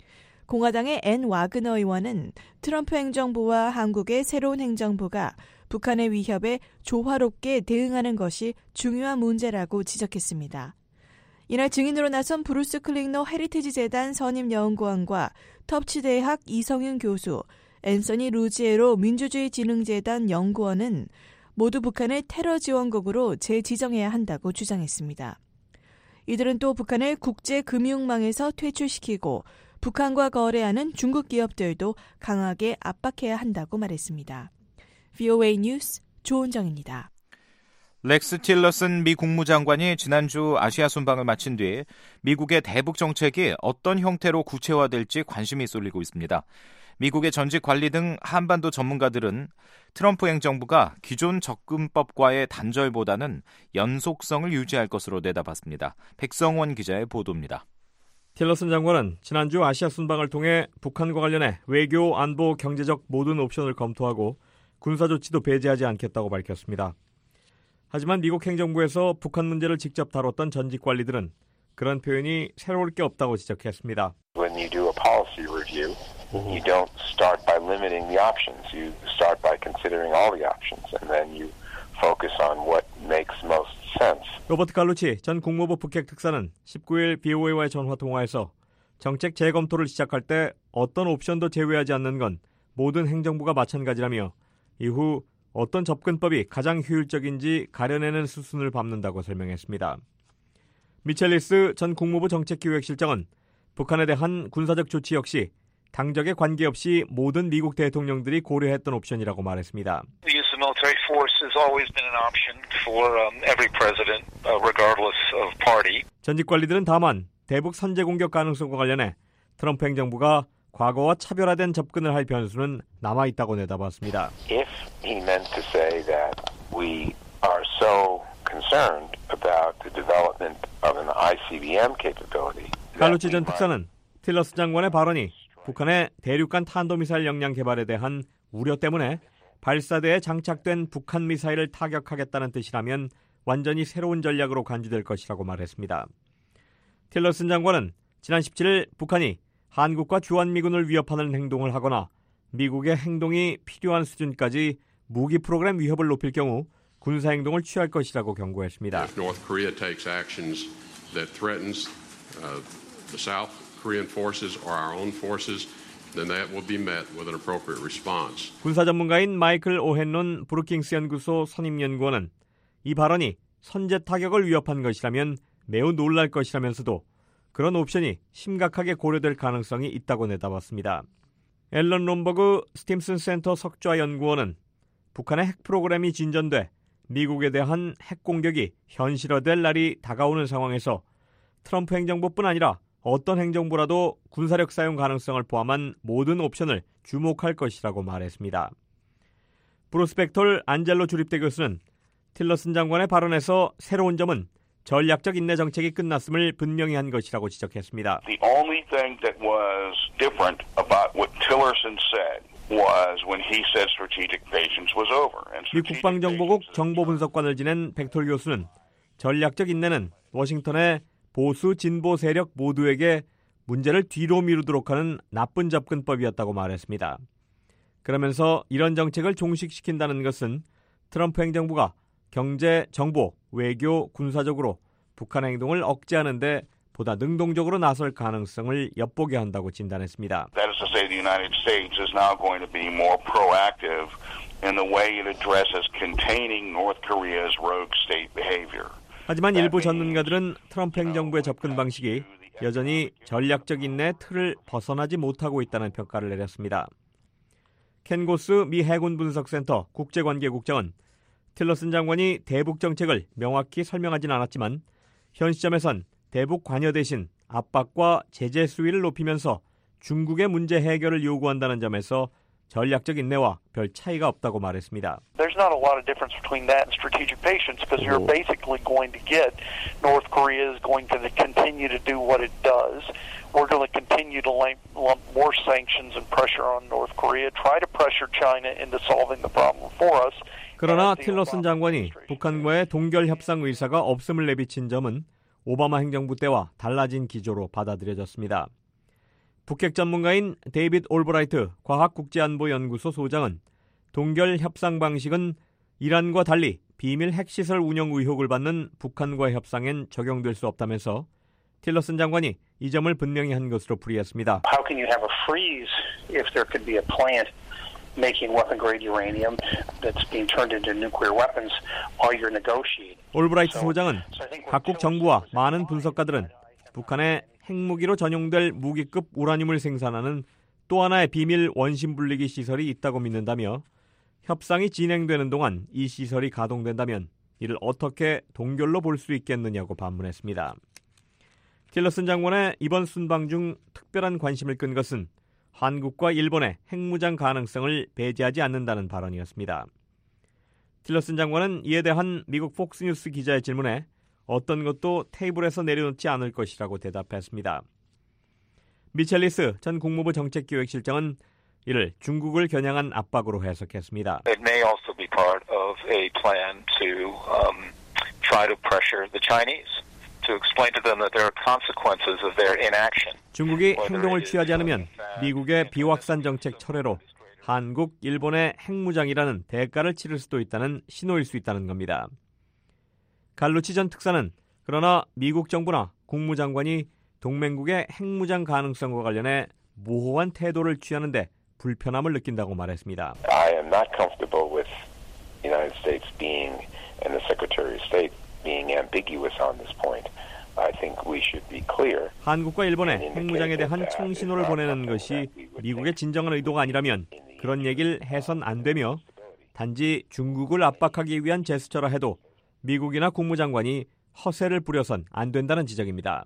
공화당의 앤 와그너 의원은 트럼프 행정부와 한국의 새로운 행정부가 북한의 위협에 조화롭게 대응하는 것이 중요한 문제라고 지적했습니다. 이날 증인으로 나선 브루스 클링너 헤리티지 재단 선임 연구원과 터프치대학 이성윤 교수, 앤서니 루지에로 민주주의진흥재단 연구원은 모두 북한을 테러 지원국으로 재지정해야 한다고 주장했습니다. 이들은 또 북한을 국제금융망에서 퇴출시키고 북한과 거래하는 중국 기업들도 강하게 압박해야 한다고 말했습니다. VOA 뉴스 조은정입니다. 렉스 틸러슨 미 국무장관이 지난주 아시아 순방을 마친 뒤 미국의 대북 정책이 어떤 형태로 구체화될지 관심이 쏠리고 있습니다. 미국의 전직 관리 등 한반도 전문가들은 트럼프 행정부가 기존 접근법과의 단절보다는 연속성을 유지할 것으로 내다봤습니다. 백성원 기자의 보도입니다. 틸러슨 장관은 지난주 아시아 순방을 통해 북한과 관련해 외교, 안보, 경제적 모든 옵션을 검토하고 군사 조치도 배제하지 않겠다고 밝혔습니다. 하지만 미국 행정부에서 북한 문제를 직접 다뤘던 전직 관리들은 그런 표현이 새로울 게 없다고 지적했습니다. When you do a policy review, you don't start by limiting the options. You start by considering all the options, and then you focus on what makes most sense. 로버트 갈루치 전 국무부 북핵 특사는 19일 BOA와의 전화 통화에서 정책 재검토를 시작할 때 어떤 옵션도 제외하지 않는 건 모든 행정부가 마찬가지라며 이후 어떤 접근법이 가장 효율적인지 가려내는 수순을 밟는다고 설명했습니다. 미첼리스 전 국무부 정책기획실장은 북한에 대한 군사적 조치 역시 당적에 관계없이 모든 미국 대통령들이 고려했던 옵션이라고 말했습니다. The use of military force has always been an option for every president, regardless of party. 전직 관리들은 다만 대북 선제 공격 가능성과 관련해 트럼프 행정부가 과거와 차별화된 접근을 할 변수는 남아있다고 내다봤습니다. If he meant to say that we are so concerned about the development of an ICBM capability. 갈루치 전 특사는 틸러스 장관의 발언이 북한의 대륙간 탄도미사일 역량 개발에 대한 우려 때문에 발사대에 장착된 북한 미사일을 타격하겠다는 뜻이라면 완전히 새로운 전략으로 간주될 것이라고 말했습니다. 틸러슨 장관은 지난 17일 북한이 한국과 주한미군을 위협하는 행동을 하거나 미국의 행동이 필요한 수준까지 무기 프로그램 위협을 높일 경우 군사 행동을 취할 것이라고 경고했습니다. If North Korea takes actions that threatens the South Korean forces or our own forces, then that will be met with an appropriate response. 군사 전문가인 마이클 오헨론 브루킹스 연구소 선임 연구원은 이 발언이 선제 타격을 위협한 것이라면 매우 놀랄 것이라면서도 그런 옵션이 심각하게 고려될 가능성이 있다고 내다봤습니다. 앨런 롬버그 스팀슨 센터 석좌 연구원은 북한의 핵 프로그램이 진전돼 미국에 대한 핵 공격이 현실화될 날이 다가오는 상황에서 트럼프 행정부뿐 아니라 어떤 행정부라도 군사력 사용 가능성을 포함한 모든 옵션을 주목할 것이라고 말했습니다. 브루스 벡톨 안젤로 주립대 교수는 틸러슨 장관의 발언에서 새로운 점은 전략적 인내 정책이 끝났음을 분명히 한 것이라고 지적했습니다. The only thing that was different about what Tillerson said was when he said strategic patience was over. 미 국방정보국 정보분석관을 지낸 벡톨 교수는 전략적 인내는 워싱턴의 보수 진보 세력 모두에게 문제를 뒤로 미루도록 하는 나쁜 접근법이었다고 말했습니다. 그러면서 이런 정책을 종식시킨다는 것은 트럼프 행정부가 경제, 정보, 외교, 군사적으로 북한 행동을 억제하는 데 보다 능동적으로 나설 가능성을 엿보게 한다고 진단했습니다. That is to say, the United States is now going to be more proactive in the way it addresses containing North Korea's rogue state behavior. 하지만 일부 전문가들은 트럼프 행정부의 접근 방식이 여전히 전략적 인내 틀을 벗어나지 못하고 있다는 평가를 내렸습니다. 켄 고스 미 해군 분석센터 국제관계국장은 틸러슨 장관이 대북 정책을 명확히 설명하진 않았지만 현 시점에선 대북 관여 대신 압박과 제재 수위를 높이면서 중국의 문제 해결을 요구한다는 점에서 전략적 인내와 별 차이가 없다고 말했습니다. There's not a lot of difference between that and strategic patience because you're basically going to get North Korea is going to continue to do what it does. We're going to continue to lump more sanctions and pressure on North Korea, try to pressure China into solving the problem for us. 그러나 틸러슨 장관이 북한과의 동결 협상 의사가 없음을 내비친 점은 오바마 행정부 때와 달라진 기조로 받아들여졌습니다. 북핵 전문가인 데이빗 올브라이트 과학국제안보연구소 소장은 동결 협상 방식은 이란과 달리 비밀 핵시설 운영 의혹을 받는 북한과 협상엔 적용될 수 없다면서 틸러슨 장관이 이 점을 분명히 한 것으로 풀이했습니다. How can you have a freeze if there could be a plant making weapon-grade uranium that's being turned into nuclear weapons while you're negotiating? 올브라이트 소장은 각국 정부와 많은 분석가들은 북한의 핵무기로 전용될 무기급 우라늄을 생산하는 또 하나의 비밀 원심 분리기 시설이 있다고 믿는다며 협상이 진행되는 동안 이 시설이 가동된다면 이를 어떻게 동결로 볼 수 있겠느냐고 반문했습니다. 틸러슨 장관의 이번 순방 중 특별한 관심을 끈 것은 한국과 일본의 핵무장 가능성을 배제하지 않는다는 발언이었습니다. 틸러슨 장관은 이에 대한 미국 폭스뉴스 기자의 질문에 어떤 것도 테이블에서 내려놓지 않을 것이라고 대답했습니다. 미첼리스 전 국무부 정책기획실장은 이를 중국을 겨냥한 압박으로 해석했습니다. It may also be part of a plan to try to pressure the Chinese to explain to them that there are consequences of their inaction. 중국이 행동을 취하지 않으면 미국의 비확산 정책 철회로 한국, 일본의 핵무장이라는 대가를 치를 수도 있다는 신호일 수 있다는 겁니다. 갈루치 전 특사는 그러나 미국 정부나 국무장관이 동맹국의 핵무장 가능성과 관련해 모호한 태도를 취하는데 불편함을 느낀다고 말했습니다. I am not comfortable with the United States being and the Secretary of State being ambiguous on this point. I think we should be clear. 한국과 일본의 핵무장에 대한 청신호를 보내는 것이 미국의 진정한 의도가 아니라면 그런 얘기를 해선 안 되며 단지 중국을 압박하기 위한 제스처라 해도 미국이나 국무장관이 허세를 부려선 안 된다는 지적입니다.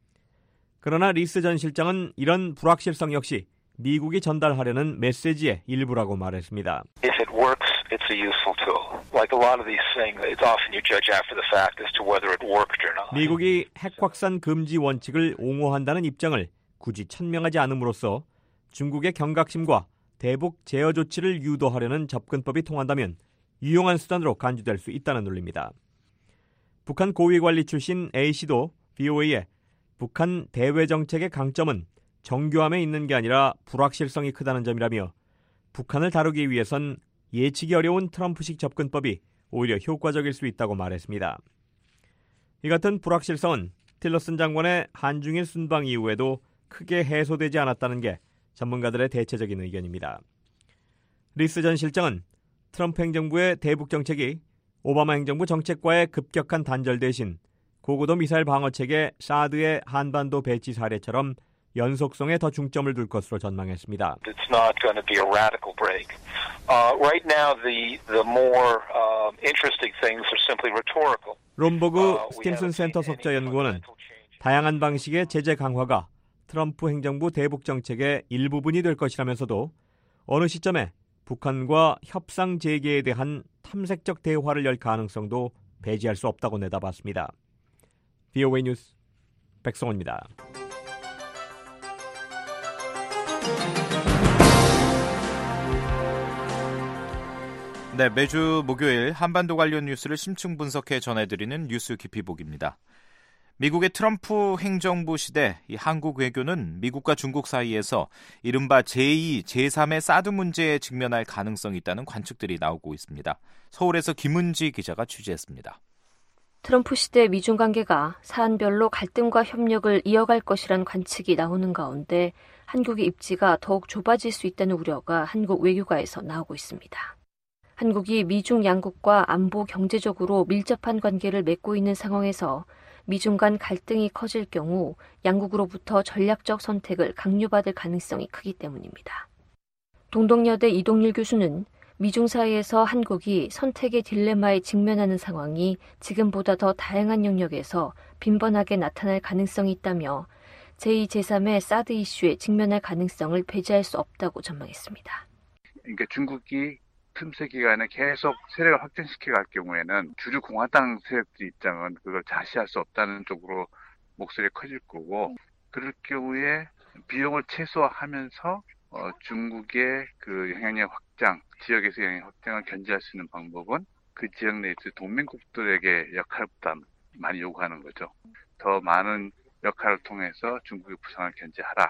그러나 리스 전 실장은 이런 불확실성 역시 미국이 전달하려는 메시지의 일부라고 말했습니다. If it works, it's a useful tool. Like a lot of these things, it's often you judge after the fact as to whether it worked or not. 미국이 핵 확산 금지 원칙을 옹호한다는 입장을 굳이 천명하지 않음으로써 중국의 경각심과 대북 제어 조치를 유도하려는 접근법이 통한다면 유용한 수단으로 간주될 수 있다는 논리입니다. 북한 고위관리 출신 A씨도 VOA에 북한 대외 정책의 강점은 정교함에 있는 게 아니라 불확실성이 크다는 점이라며 북한을 다루기 위해선 예측이 어려운 트럼프식 접근법이 오히려 효과적일 수 있다고 말했습니다. 이 같은 불확실성은 틸러슨 장관의 한중일 순방 이후에도 크게 해소되지 않았다는 게 전문가들의 대체적인 의견입니다. 리스 전 실장은 트럼프 행정부의 대북 정책이 오바마 행정부 정책과의 급격한 단절 대신 고고도 미사일 방어체계 사드의 한반도 배치 사례처럼 연속성에 더 중점을 둘 것으로 전망했습니다. It's not going to be a radical break. Right now, the more interesting things are simply rhetorical. 롬버그 스팀슨 센터 석자 연구원은 다양한 방식의 제재 강화가 트럼프 행정부 대북 정책의 일부분이 될 것이라면서도 어느 시점에 북한과 협상 재개에 대한 탐색적 대화를 열 가능성도 배제할 수 없다고 내다봤습니다. VOA 뉴스 백성호입니다. 네, 매주 목요일 한반도 관련 뉴스를 심층 분석해 전해드리는 뉴스 깊이보기입니다. 미국의 트럼프 행정부 시대 이 한국 외교는 미국과 중국 사이에서 이른바 제2, 제3의 사드 문제에 직면할 가능성이 있다는 관측들이 나오고 있습니다. 서울에서 김은지 기자가 취재했습니다. 트럼프 시대 미중 관계가 사안별로 갈등과 협력을 이어갈 것이란 관측이 나오는 가운데 한국의 입지가 더욱 좁아질 수 있다는 우려가 한국 외교가에서 나오고 있습니다. 한국이 미중 양국과 안보 경제적으로 밀접한 관계를 맺고 있는 상황에서 미중 간 갈등이 커질 경우 양국으로부터 전략적 선택을 강요받을 가능성이 크기 때문입니다. 동덕여대 이동일 교수는 미중 사이에서 한국이 선택의 딜레마에 직면하는 상황이 지금보다 더 다양한 영역에서 빈번하게 나타날 가능성이 있다며 제2, 제3의 사드 이슈에 직면할 가능성을 배제할 수 없다고 전망했습니다. 그러니까 중국이 틈새 기간에 계속 세력을 확장시켜 갈 경우에는 주류 공화당 세력들 입장은 그걸 자시할 수 없다는 쪽으로 목소리가 커질 거고, 그럴 경우에 비용을 최소화하면서 중국의 그 영향력 확장, 지역에서 영향력 확장을 견제할 수 있는 방법은 그 지역 내에서 동맹국들에게 역할 부담 많이 요구하는 거죠. 더 많은 역할을 통해서 중국의 부상을 견제하라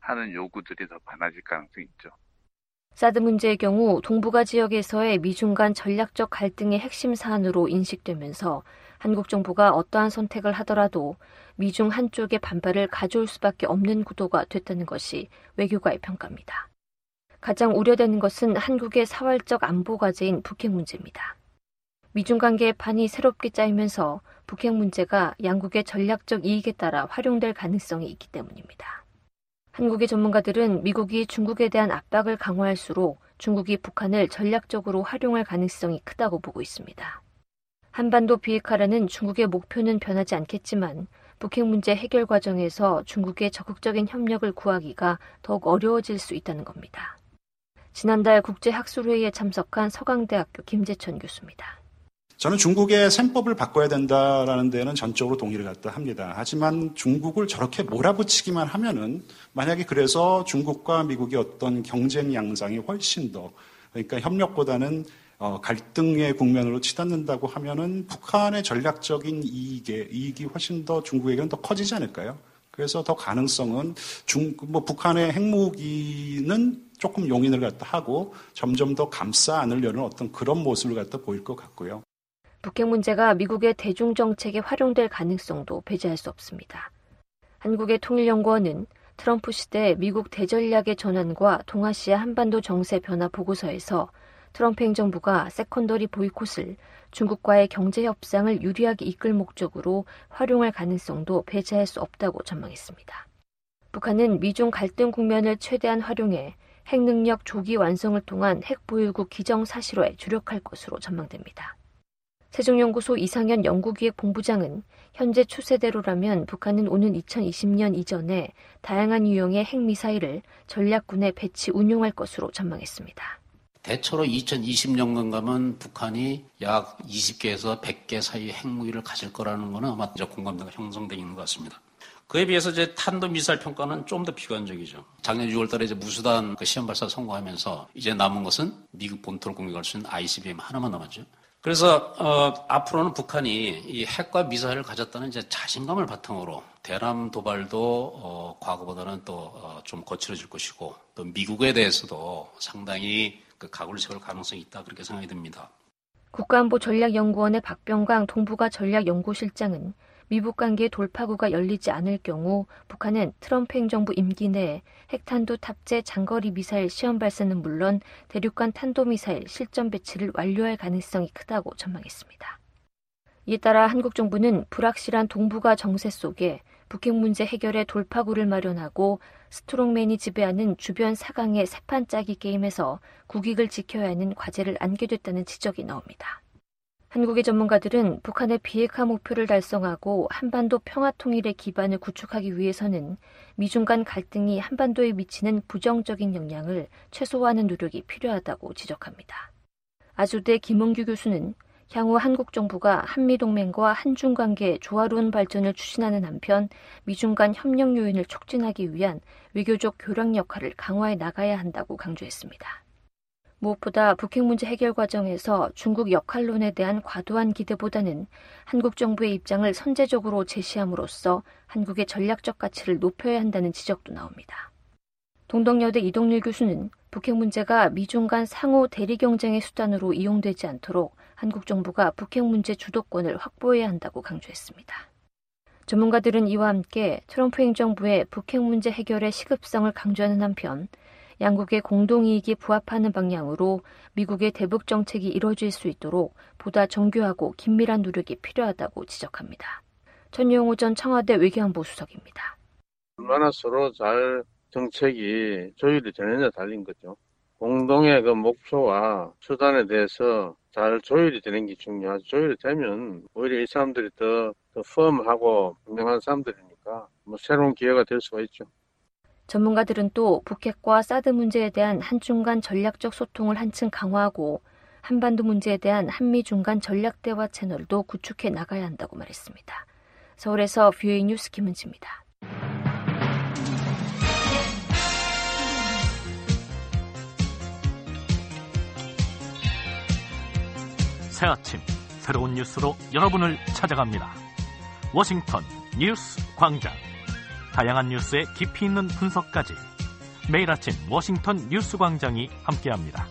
하는 요구들이 더 많아질 가능성이 있죠. 사드 문제의 경우 동북아 지역에서의 미중 간 전략적 갈등의 핵심 사안으로 인식되면서 한국 정부가 어떠한 선택을 하더라도 미중 한쪽의 반발을 가져올 수밖에 없는 구도가 됐다는 것이 외교가의 평가입니다. 가장 우려되는 것은 한국의 사활적 안보 과제인 북핵 문제입니다. 미중 관계의 판이 새롭게 짜이면서 북핵 문제가 양국의 전략적 이익에 따라 활용될 가능성이 있기 때문입니다. 한국의 전문가들은 미국이 중국에 대한 압박을 강화할수록 중국이 북한을 전략적으로 활용할 가능성이 크다고 보고 있습니다. 한반도 비핵화라는 중국의 목표는 변하지 않겠지만 북핵 문제 해결 과정에서 중국의 적극적인 협력을 구하기가 더욱 어려워질 수 있다는 겁니다. 지난달 국제학술회의에 참석한 서강대학교 김재천 교수입니다. 저는 중국의 셈법을 바꿔야 된다라는 데는 전적으로 동의를 갖다 합니다. 하지만 중국을 저렇게 몰아붙이기만 하면은 만약에 그래서 중국과 미국의 어떤 경쟁 양상이 훨씬 더 그러니까 협력보다는 갈등의 국면으로 치닫는다고 하면은 북한의 전략적인 이익이 훨씬 더 중국에게는 더 커지지 않을까요? 그래서 더 가능성은 북한의 핵무기는 조금 용인을 갖다 하고 점점 더 감싸 안으려는 어떤 그런 모습을 갖다 보일 것 같고요. 북핵 문제가 미국의 대중정책에 활용될 가능성도 배제할 수 없습니다. 한국의 통일연구원은 트럼프 시대 미국 대전략의 전환과 동아시아 한반도 정세 변화 보고서에서 트럼프 행정부가 세컨더리 보이콧을 중국과의 경제 협상을 유리하게 이끌 목적으로 활용할 가능성도 배제할 수 없다고 전망했습니다. 북한은 미중 갈등 국면을 최대한 활용해 핵능력 조기 완성을 통한 핵보유국 기정사실화에 주력할 것으로 전망됩니다. 세종연구소 이상현 연구기획본부장은 현재 추세대로라면 북한은 오는 2020년 이전에 다양한 유형의 핵미사일을 전략군에 배치 운용할 것으로 전망했습니다. 대체로 2020년경 가면 북한이 약 20개에서 100개 사이의 핵무기를 가질 거라는 것은 아마 공감대가 형성되어 있는 것 같습니다. 그에 비해서 이제 탄도미사일 평가는 좀 더 비관적이죠. 작년 6월달에 이제 무수단 시험 발사 성공하면서 이제 남은 것은 미국 본토를 공격할 수 있는 ICBM 하나만 남았죠. 그래서 앞으로는 북한이 이 핵과 미사일을 가졌다는 이제 자신감을 바탕으로 대남 도발도 과거보다는 또 좀 거칠어질 것이고 또 미국에 대해서도 상당히 그 각오를 세울 가능성이 있다 그렇게 생각이 듭니다. 국가안보전략연구원의 박병광 동북아 전략연구실장은 미북 관계의 돌파구가 열리지 않을 경우 북한은 트럼프 행정부 임기 내에 핵탄두 탑재 장거리 미사일 시험 발사는 물론 대륙간 탄도미사일 실전 배치를 완료할 가능성이 크다고 전망했습니다. 이에 따라 한국 정부는 불확실한 동북아 정세 속에 북핵 문제 해결에 돌파구를 마련하고 스트롱맨이 지배하는 주변 4강의 세판 짜기 게임에서 국익을 지켜야 하는 과제를 안게 됐다는 지적이 나옵니다. 한국의 전문가들은 북한의 비핵화 목표를 달성하고 한반도 평화 통일의 기반을 구축하기 위해서는 미중 간 갈등이 한반도에 미치는 부정적인 영향을 최소화하는 노력이 필요하다고 지적합니다. 아주대 김은규 교수는 향후 한국 정부가 한미동맹과 한중 관계의 조화로운 발전을 추진하는 한편 미중 간 협력 요인을 촉진하기 위한 외교적 교량 역할을 강화해 나가야 한다고 강조했습니다. 무엇보다 북핵 문제 해결 과정에서 중국 역할론에 대한 과도한 기대보다는 한국 정부의 입장을 선제적으로 제시함으로써 한국의 전략적 가치를 높여야 한다는 지적도 나옵니다. 동덕여대 이동률 교수는 북핵 문제가 미중 간 상호 대리 경쟁의 수단으로 이용되지 않도록 한국 정부가 북핵 문제 주도권을 확보해야 한다고 강조했습니다. 전문가들은 이와 함께 트럼프 행정부의 북핵 문제 해결의 시급성을 강조하는 한편 양국의 공동이익이 부합하는 방향으로 미국의 대북 정책이 이뤄질 수 있도록 보다 정교하고 긴밀한 노력이 필요하다고 지적합니다. 전용호 전 청와대 외교안보 수석입니다. 얼마나 서로 잘 정책이 조율이 되느냐 달린 거죠. 공동의 그 목표와 수단에 대해서 잘 조율이 되는 게 중요하죠. 조율이 되면 오히려 이 사람들이 더 펌하고 분명한 사람들이니까 새로운 기회가 될 수가 있죠. 전문가들은 또 북핵과 사드 문제에 대한 한중 간 전략적 소통을 한층 강화하고 한반도 문제에 대한 한미 중간 전략 대화 채널도 구축해 나가야 한다고 말했습니다. 서울에서 VOA 뉴스 김은지입니다. 새 아침 새로운 뉴스로 여러분을 찾아갑니다. 워싱턴 뉴스 광장. 다양한 뉴스의 깊이 있는 분석까지 매일 아침 워싱턴 뉴스광장이 함께합니다.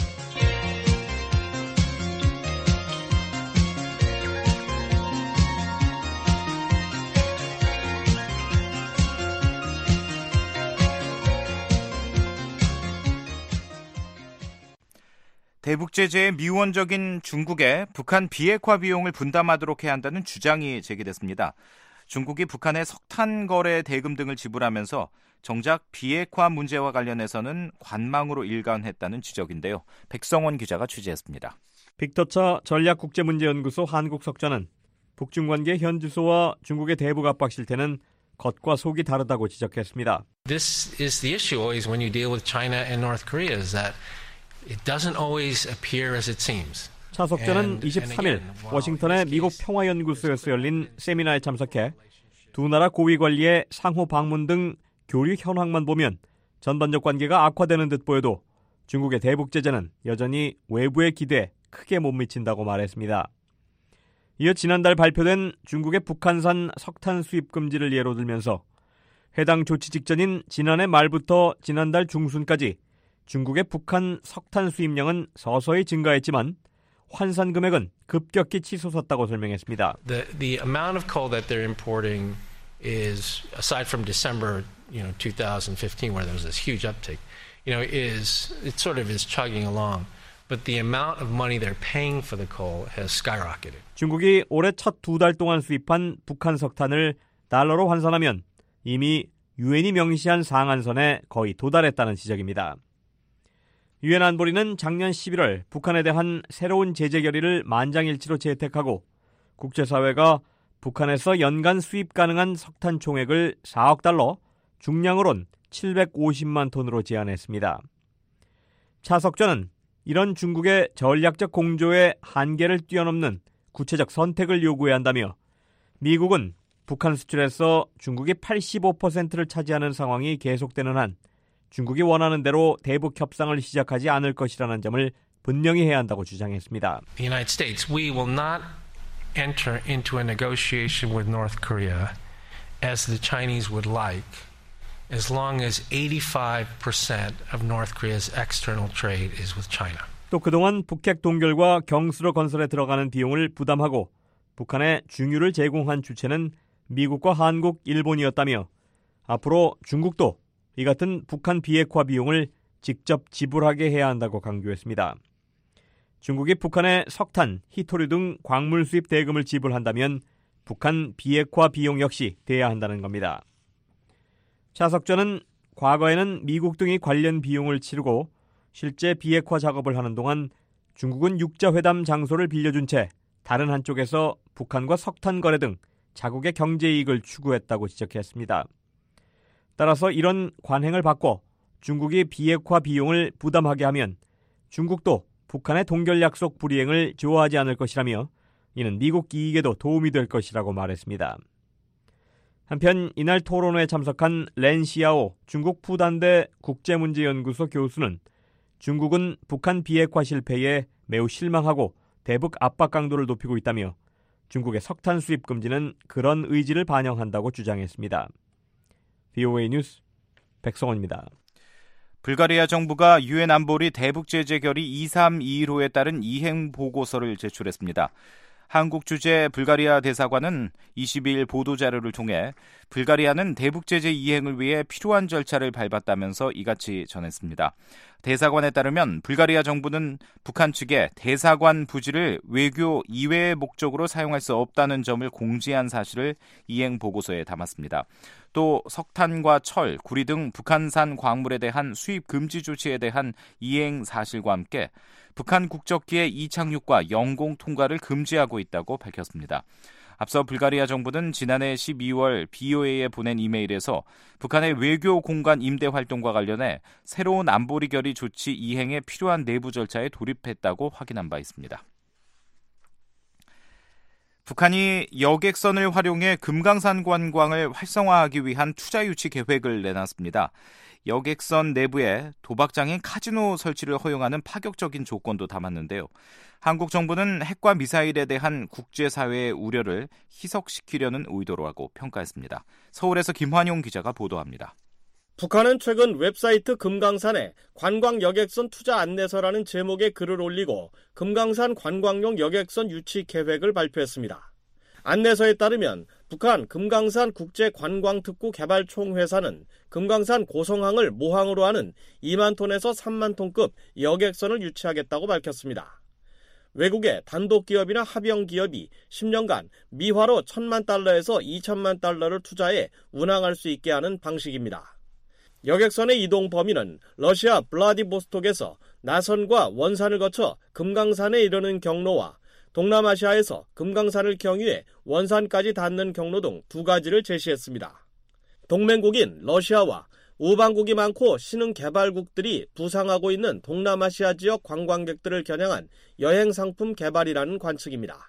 대북 제재의 미원적인 중국에 북한 비핵화 비용을 분담하도록 해야 한다는 주장이 제기됐습니다. 중국이 북한의 석탄 거래 대금 등을 지불하면서 정작 비핵화 문제와 관련해서는 관망으로 일관했다는 지적인데요. 백성원 기자가 취재했습니다. 빅터처 전략국제문제연구소 한국석전은 북중 관계 현 주소와 중국의 대북 압박 실태는 겉과 속이 다르다고 지적했습니다. This is the issue always when you deal with China and North Korea is that it doesn't always appear as it seems. 차석전은 23일 워싱턴의 미국 평화연구소에서 열린 세미나에 참석해 두 나라 고위 관리의 상호 방문 등 교류 현황만 보면 전반적 관계가 악화되는 듯 보여도 중국의 대북 제재는 여전히 외부의 기대에 크게 못 미친다고 말했습니다. 이어 지난달 발표된 중국의 북한산 석탄 수입 금지를 예로 들면서 해당 조치 직전인 지난해 말부터 지난달 중순까지 중국의 북한 석탄 수입량은 서서히 증가했지만 환산 금액은 급격히 치솟았다고 설명했습니다. The amount of coal that they're importing is, aside from December, 2015, where there was this huge uptick, it sort of is chugging along. But the amount of money they're paying for the coal has skyrocketed. 중국이 올해 첫 두 달 동안 수입한 북한 석탄을 달러로 환산하면 이미 유엔이 명시한 상한선에 거의 도달했다는 지적입니다. 유엔 안보리는 작년 11월 북한에 대한 새로운 제재 결의를 만장일치로 채택하고 국제사회가 북한에서 연간 수입 가능한 석탄 총액을 4억 달러, 중량으론 750만 톤으로 제한했습니다. 차석전은 이런 중국의 전략적 공조의 한계를 뛰어넘는 구체적 선택을 요구해야 한다며 미국은 북한 수출에서 중국이 85%를 차지하는 상황이 계속되는 한 중국이 원하는 대로 대북 협상을 시작하지 않을 것이라는 점을 분명히 해야 한다고 주장했습니다. The United States, we will not enter into a negotiation with North Korea as the Chinese would like, as long as 85% of North Korea's external trade is with China. 또 그동안 북핵 동결과 경수로 건설에 들어가는 비용을 부담하고 북한에 중유를 제공한 주체는 미국과 한국, 일본이었다며 앞으로 중국도 이 같은 북한 비핵화 비용을 직접 지불하게 해야 한다고 강조했습니다. 중국이 북한의 석탄, 희토류 등 광물 수입 대금을 지불한다면 북한 비핵화 비용 역시 대야 한다는 겁니다. 차석전은 과거에는 미국 등이 관련 비용을 치르고 실제 비핵화 작업을 하는 동안 중국은 육자회담 장소를 빌려준 채 다른 한쪽에서 북한과 석탄 거래 등 자국의 경제 이익을 추구했다고 지적했습니다. 따라서 이런 관행을 바꿔 중국이 비핵화 비용을 부담하게 하면 중국도 북한의 동결 약속 불이행을 좋아하지 않을 것이라며 이는 미국 이익에도 도움이 될 것이라고 말했습니다. 한편 이날 토론회에 참석한 렌시아오 중국 푸단대 국제문제연구소 교수는 중국은 북한 비핵화 실패에 매우 실망하고 대북 압박 강도를 높이고 있다며 중국의 석탄 수입 금지는 그런 의지를 반영한다고 주장했습니다. VOA 뉴스 백성원입니다. 불가리아 정부가 유엔 안보리 대북 제재 결의 2321호에 따른 이행 보고서를 제출했습니다. 한국 주재 불가리아 대사관은 22일 보도자료를 통해 불가리아는 대북 제재 이행을 위해 필요한 절차를 밟았다면서 이같이 전했습니다. 대사관에 따르면 불가리아 정부는 북한 측에 대사관 부지를 외교 이외의 목적으로 사용할 수 없다는 점을 공지한 사실을 이행 보고서에 담았습니다. 또 석탄과 철, 구리 등 북한산 광물에 대한 수입 금지 조치에 대한 이행 사실과 함께 북한 국적기의 이착륙과 영공 통과를 금지하고 있다고 밝혔습니다. 앞서 불가리아 정부는 지난해 12월 BOA에 보낸 이메일에서 북한의 외교 공간 임대 활동과 관련해 새로운 안보리 결의 조치 이행에 필요한 내부 절차에 돌입했다고 확인한 바 있습니다. 북한이 여객선을 활용해 금강산 관광을 활성화하기 위한 투자 유치 계획을 내놨습니다. 여객선 내부에 도박장인 카지노 설치를 허용하는 파격적인 조건도 담았는데요. 한국 정부는 핵과 미사일에 대한 국제사회의 우려를 희석시키려는 의도라고 평가했습니다. 서울에서 김환용 기자가 보도합니다. 북한은 최근 웹사이트 금강산에 관광 여객선 투자 안내서라는 제목의 글을 올리고 금강산 관광용 여객선 유치 계획을 발표했습니다. 안내서에 따르면 북한 금강산 국제관광특구 개발총회사는 금강산 고성항을 모항으로 하는 2만 톤에서 3만 톤급 여객선을 유치하겠다고 밝혔습니다. 외국의 단독기업이나 합영기업이 10년간 미화로 1,000만 달러에서 2,000만 달러를 투자해 운항할 수 있게 하는 방식입니다. 여객선의 이동 범위는 러시아 블라디보스톡에서 나선과 원산을 거쳐 금강산에 이르는 경로와 동남아시아에서 금강산을 경유해 원산까지 닿는 경로 등 두 가지를 제시했습니다. 동맹국인 러시아와 우방국이 많고 신흥개발국들이 부상하고 있는 동남아시아 지역 관광객들을 겨냥한 여행상품 개발이라는 관측입니다.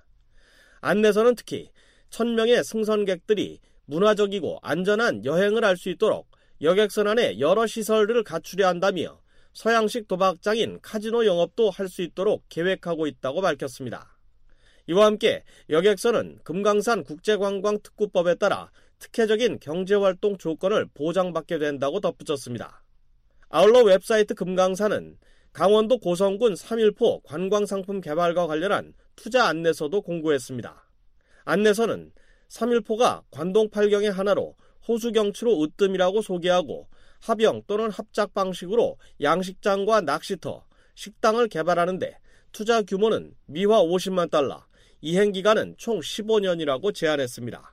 안내서는 특히 1,000명의 승선객들이 문화적이고 안전한 여행을 할 수 있도록 여객선 안에 여러 시설을 갖추려 한다며 서양식 도박장인 카지노 영업도 할 수 있도록 계획하고 있다고 밝혔습니다. 이와 함께 여객선은 금강산 국제관광특구법에 따라 특혜적인 경제활동 조건을 보장받게 된다고 덧붙였습니다. 아울러 웹사이트 금강산은 강원도 고성군 3.1포 관광상품 개발과 관련한 투자 안내서도 공고했습니다. 안내서는 3.1포가 관동 8경의 하나로 호수경치로 으뜸이라고 소개하고 합영 또는 합작 방식으로 양식장과 낚시터, 식당을 개발하는데 투자 규모는 미화 50만 달러, 이행기간은 총 15년이라고 제안했습니다.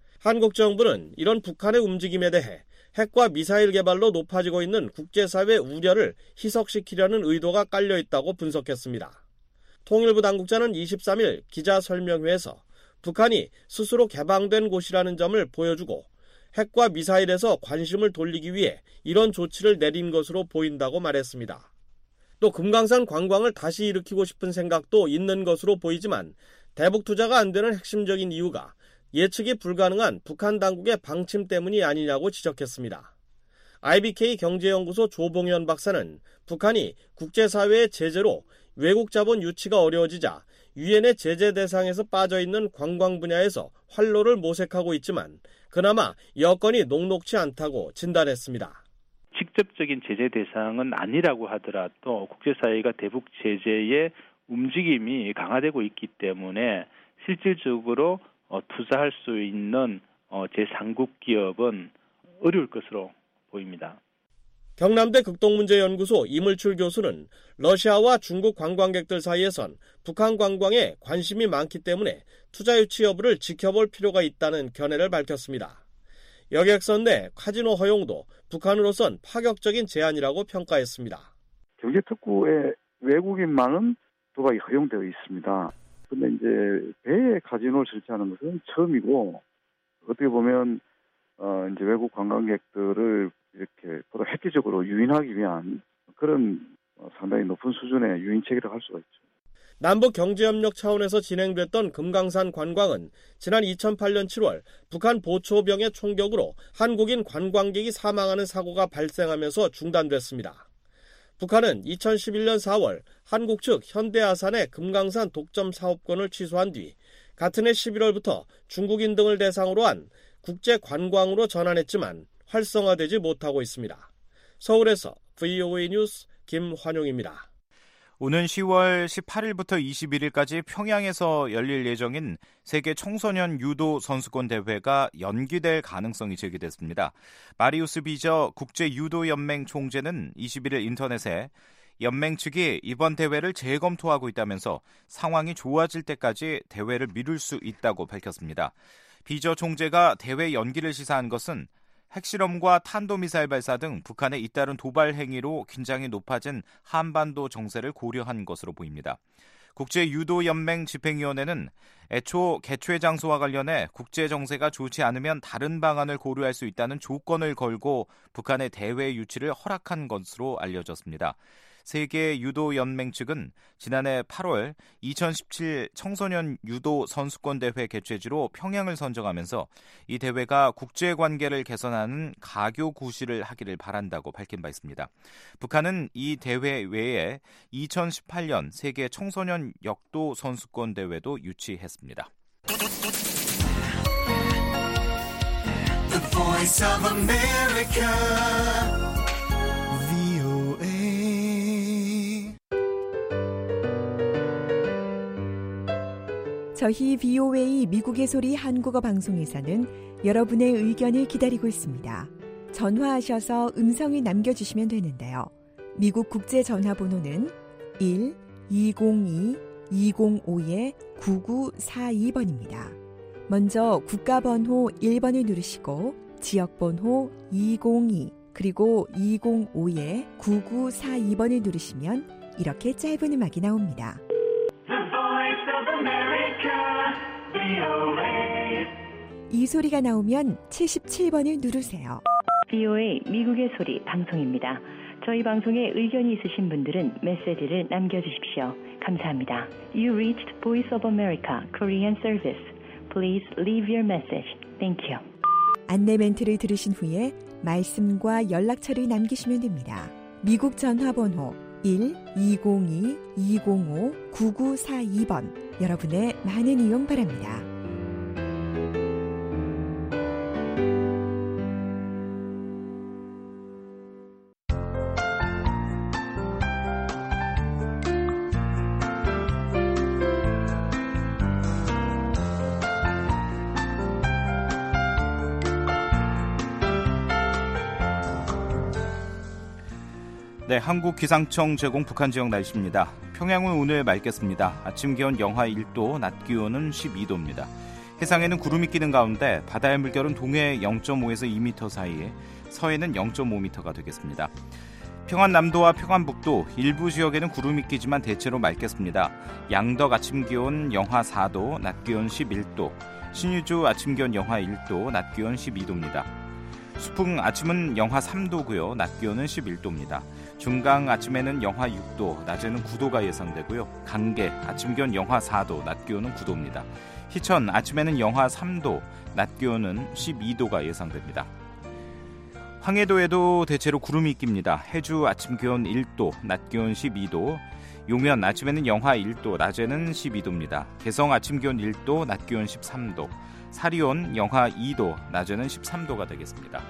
한국 정부는 이런 북한의 움직임에 대해 핵과 미사일 개발로 높아지고 있는 국제사회 우려를 희석시키려는 의도가 깔려있다고 분석했습니다. 통일부 당국자는 23일 기자설명회에서 북한이 스스로 개방된 곳이라는 점을 보여주고 핵과 미사일에서 관심을 돌리기 위해 이런 조치를 내린 것으로 보인다고 말했습니다. 또 금강산 관광을 다시 일으키고 싶은 생각도 있는 것으로 보이지만 대북 투자가 안 되는 핵심적인 이유가 예측이 불가능한 북한 당국의 방침 때문이 아니냐고 지적했습니다. IBK 경제연구소 조봉현 박사는 북한이 국제사회의 제재로 외국 자본 유치가 어려워지자 유엔의 제재 대상에서 빠져있는 관광 분야에서 활로를 모색하고 있지만 그나마 여건이 녹록치 않다고 진단했습니다. 직접적인 제재 대상은 아니라고 하더라도 국제사회가 대북 제재의 움직임이 강화되고 있기 때문에 실질적으로 투자할 수 있는 제3국 기업은 어려울 것으로 보입니다. 경남대 극동문제연구소 이물출 교수는 러시아와 중국 관광객들 사이에선 북한 관광에 관심이 많기 때문에 투자 유치 여부를 지켜볼 필요가 있다는 견해를 밝혔습니다. 여객선 내 카지노 허용도 북한으로선 파격적인 제안이라고 평가했습니다. 경제특구에 외국인만은 도박이 허용되어 있습니다. 근데 이제 배에 카지노를 설치하는 것은 처음이고 어떻게 보면 이제 외국 관광객들을 이렇게 보다 획기적으로 유인하기 위한 그런 상당히 높은 수준의 유인책이라고 할 수가 있죠. 남북 경제협력 차원에서 진행됐던 금강산 관광은 지난 2008년 7월 북한 보초병의 총격으로 한국인 관광객이 사망하는 사고가 발생하면서 중단됐습니다. 북한은 2011년 4월 한국 측 현대아산의 금강산 독점 사업권을 취소한 뒤 같은 해 11월부터 중국인 등을 대상으로 한 국제관광으로 전환했지만 활성화되지 못하고 있습니다. 서울에서 VOA 뉴스 김환용입니다. 오는 10월 18일부터 21일까지 평양에서 열릴 예정인 세계 청소년 유도 선수권 대회가 연기될 가능성이 제기됐습니다. 마리우스 비저 국제유도연맹 총재는 21일 인터넷에 연맹 측이 이번 대회를 재검토하고 있다면서 상황이 좋아질 때까지 대회를 미룰 수 있다고 밝혔습니다. 비저 총재가 대회 연기를 시사한 것은 핵실험과 탄도미사일 발사 등 북한의 잇따른 도발 행위로 긴장이 높아진 한반도 정세를 고려한 것으로 보입니다. 국제유도연맹 집행위원회는 애초 개최 장소와 관련해 국제 정세가 좋지 않으면 다른 방안을 고려할 수 있다는 조건을 걸고 북한의 대회 유치를 허락한 것으로 알려졌습니다. 세계유도연맹 측은 지난해 8월 2017 청소년 유도 선수권 대회 개최지로 평양을 선정하면서 이 대회가 국제관계를 개선하는 가교 구실을 하기를 바란다고 밝힌 바 있습니다. 북한은 이 대회 외에 2018년 세계 청소년 역도 선수권 대회도 유치했습니다. Voice of America. 저희 VOA 미국의 소리 한국어 방송에서는 여러분의 의견을 기다리고 있습니다. 전화하셔서 음성을 남겨주시면 되는데요. 미국 국제 전화번호는 1-202-205-9942번입니다. 먼저 국가번호 1번을 누르시고 지역번호 202 그리고 205-9942번을 누르시면 이렇게 짧은 음악이 나옵니다. 이 소리가 나오면 77번을 누르세요. VOA 미국의 소리 방송입니다. 저희 방송에 의견이 있으신 분들은 메시지를 남겨주십시오. 감사합니다. You reached Voice of America Korean Service. Please leave your message. Thank you. 안내 멘트를 들으신 후에 말씀과 연락처를 남기시면 됩니다. 미국 전화번호 1-202-205-9942번 여러분의 많은 이용 바랍니다. 네, 한국기상청 제공 북한 지역 날씨입니다. 평양은 오늘 맑겠습니다. 아침 기온 영하 1도, 낮 기온은 12도입니다. 해상에는 구름이 끼는 가운데 바다의 물결은 동해 0.5에서 2m 사이에, 서해는 0.5m가 되겠습니다. 평안남도와 평안북도 일부 지역에는 구름이 끼지만 대체로 맑겠습니다. 양덕 아침 기온 영하 4도, 낮 기온 11도, 신의주 아침 기온 영하 1도, 낮 기온 12도입니다. 수풍 아침은 영하 3도고요. 낮 기온은 11도입니다. 중강 아침에는 영하 6도, 낮에는 9도가 예상되고요. 강계 아침 기온 영하 4도, 낮 기온은 9도입니다. 희천 아침에는 영하 3도, 낮 기온은 12도가 예상됩니다. 황해도에도 대체로 구름이 낍니다. 해주 아침 기온 1도, 낮 기온 12도, 용현 아침에는 영하 1도, 낮에는 12도입니다. 개성 아침 기온 1도, 낮 기온 13도, 사리온 영하 2도, 낮에는 13도가 되겠습니다.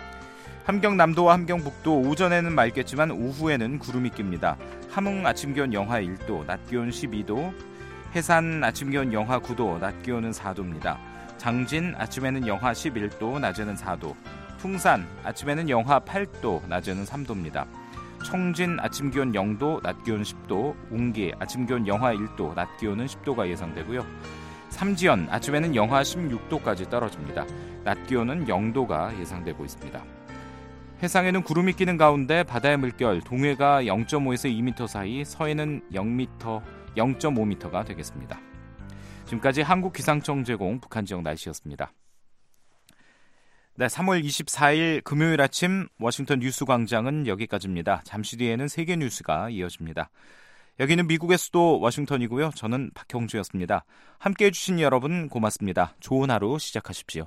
함경남도와 함경북도 오전에는 맑겠지만 오후에는 구름이 낍니다. 함흥 아침 기온 영하 1도, 낮 기온 12도, 해산 아침 기온 영하 9도, 낮 기온은 4도입니다. 장진 아침에는 영하 11도, 낮에는 4도, 풍산 아침에는 영하 8도, 낮에는 3도입니다. 청진 아침 기온 0도, 낮 기온 10도, 웅기 아침 기온 영하 1도, 낮 기온은 10도가 예상되고요. 삼지연 아침에는 영하 16도까지 떨어집니다. 낮 기온은 0도가 예상되고 있습니다. 해상에는 구름이 끼는 가운데 바다의 물결 동해가 0.5에서 2m 사이, 서해는 0.5m가 되겠습니다. 지금까지 한국기상청 제공 북한 지역 날씨였습니다. 네, 3월 24일 금요일 아침 워싱턴 뉴스광장은 여기까지입니다. 잠시 뒤에는 세계 뉴스가 이어집니다. 여기는 미국의 수도 워싱턴이고요. 저는 박형주였습니다. 함께해 주신 여러분 고맙습니다. 좋은 하루 시작하십시오.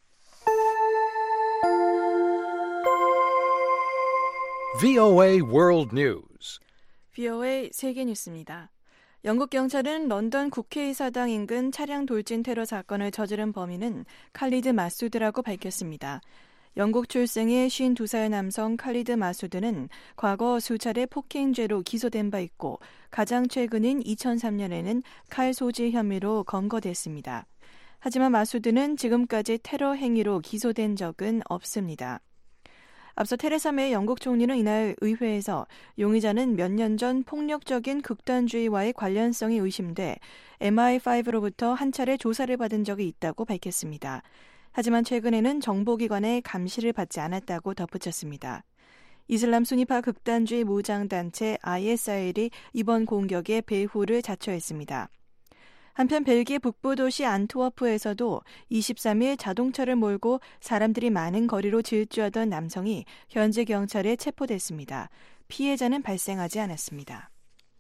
VOA World News. VOA 세계 뉴스입니다. 영국 경찰은 런던 국회의사당 인근 차량 돌진 테러 사건을 저지른 범인은 칼리드 마수드라고 밝혔습니다. 영국 출생의 52살 남성 칼리드 마수드는 과거 수차례 폭행죄로 기소된 바 있고 가장 최근인 2003년에는 칼 소지 혐의로 검거됐습니다. 하지만 마수드는 지금까지 테러 행위로 기소된 적은 없습니다. 앞서 테레사 메이 영국 총리는 이날 의회에서 용의자는 몇 년 전 폭력적인 극단주의와의 관련성이 의심돼 MI5로부터 한 차례 조사를 받은 적이 있다고 밝혔습니다. 하지만 최근에는 정보기관의 감시를 받지 않았다고 덧붙였습니다. 이슬람 순위파 극단주의 무장단체 ISIL이 이번 공격에 배후를 자처했습니다. 한편 벨기에 북부 도시 안트워프에서도 23일 자동차를 몰고 사람들이 많은 거리로 질주하던 남성이 현지 경찰에 체포됐습니다. 피해자는 발생하지 않았습니다.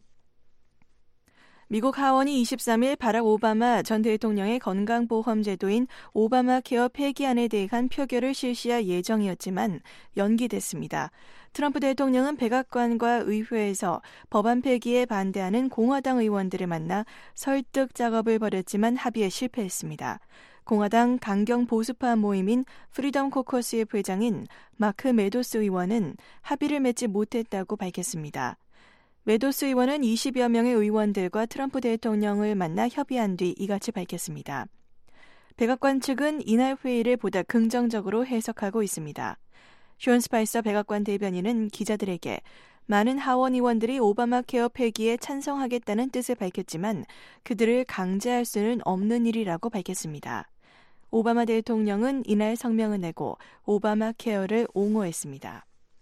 미국 하원이 23일 바락 오바마 전 대통령의 건강보험 제도인 오바마 케어 폐기안에 대한 표결을 실시할 예정이었지만 연기됐습니다. 트럼프 대통령은 백악관과 의회에서 법안 폐기에 반대하는 공화당 의원들을 만나 설득 작업을 벌였지만 합의에 실패했습니다. 공화당 강경 보수파 모임인 프리덤 코커스의 회장인 마크 메도스 의원은 합의를 맺지 못했다고 밝혔습니다. 메도스 의원은 20여 명의 의원들과 트럼프 대통령을 만나 협의한 뒤 이같이 밝혔습니다. 백악관 측은 이날 회의를 보다 긍정적으로 해석하고 있습니다. 쇼언 스파이서 백악관 대변인은 기자들에게 많은 하원 의원들이 오바마 케어 폐기에 찬성하겠다는 뜻을 밝혔지만 그들을 강제할 수는 없는 일이라고 밝혔습니다. 오바마 대통령은 이날 성명을 내고 오바마 케어를 옹호했습니다.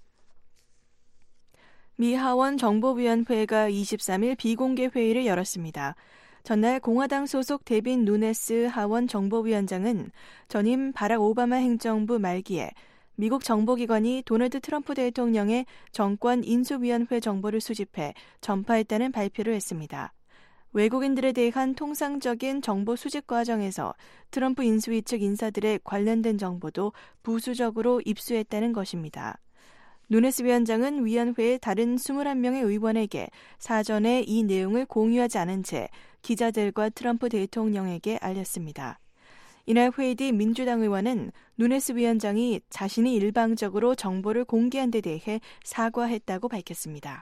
미 하원 정보위원회가 23일 비공개 회의를 열었습니다. 전날 공화당 소속 데빈 누네스 하원 정보위원장은 전임 바락 오바마 행정부 말기에 미국 정보기관이 도널드 트럼프 대통령의 정권 인수위원회 정보를 수집해 전파했다는 발표를 했습니다. 외국인들에 대한 통상적인 정보 수집 과정에서 트럼프 인수위 측 인사들의 관련된 정보도 부수적으로 입수했다는 것입니다. 누네스 위원장은 위원회의 다른 21명의 의원에게 사전에 이 내용을 공유하지 않은 채 기자들과 트럼프 대통령에게 알렸습니다. 이날 회의 뒤 민주당 의원은 누네스 위원장이 자신이 일방적으로 정보를 공개한 데 대해 사과했다고 밝혔습니다.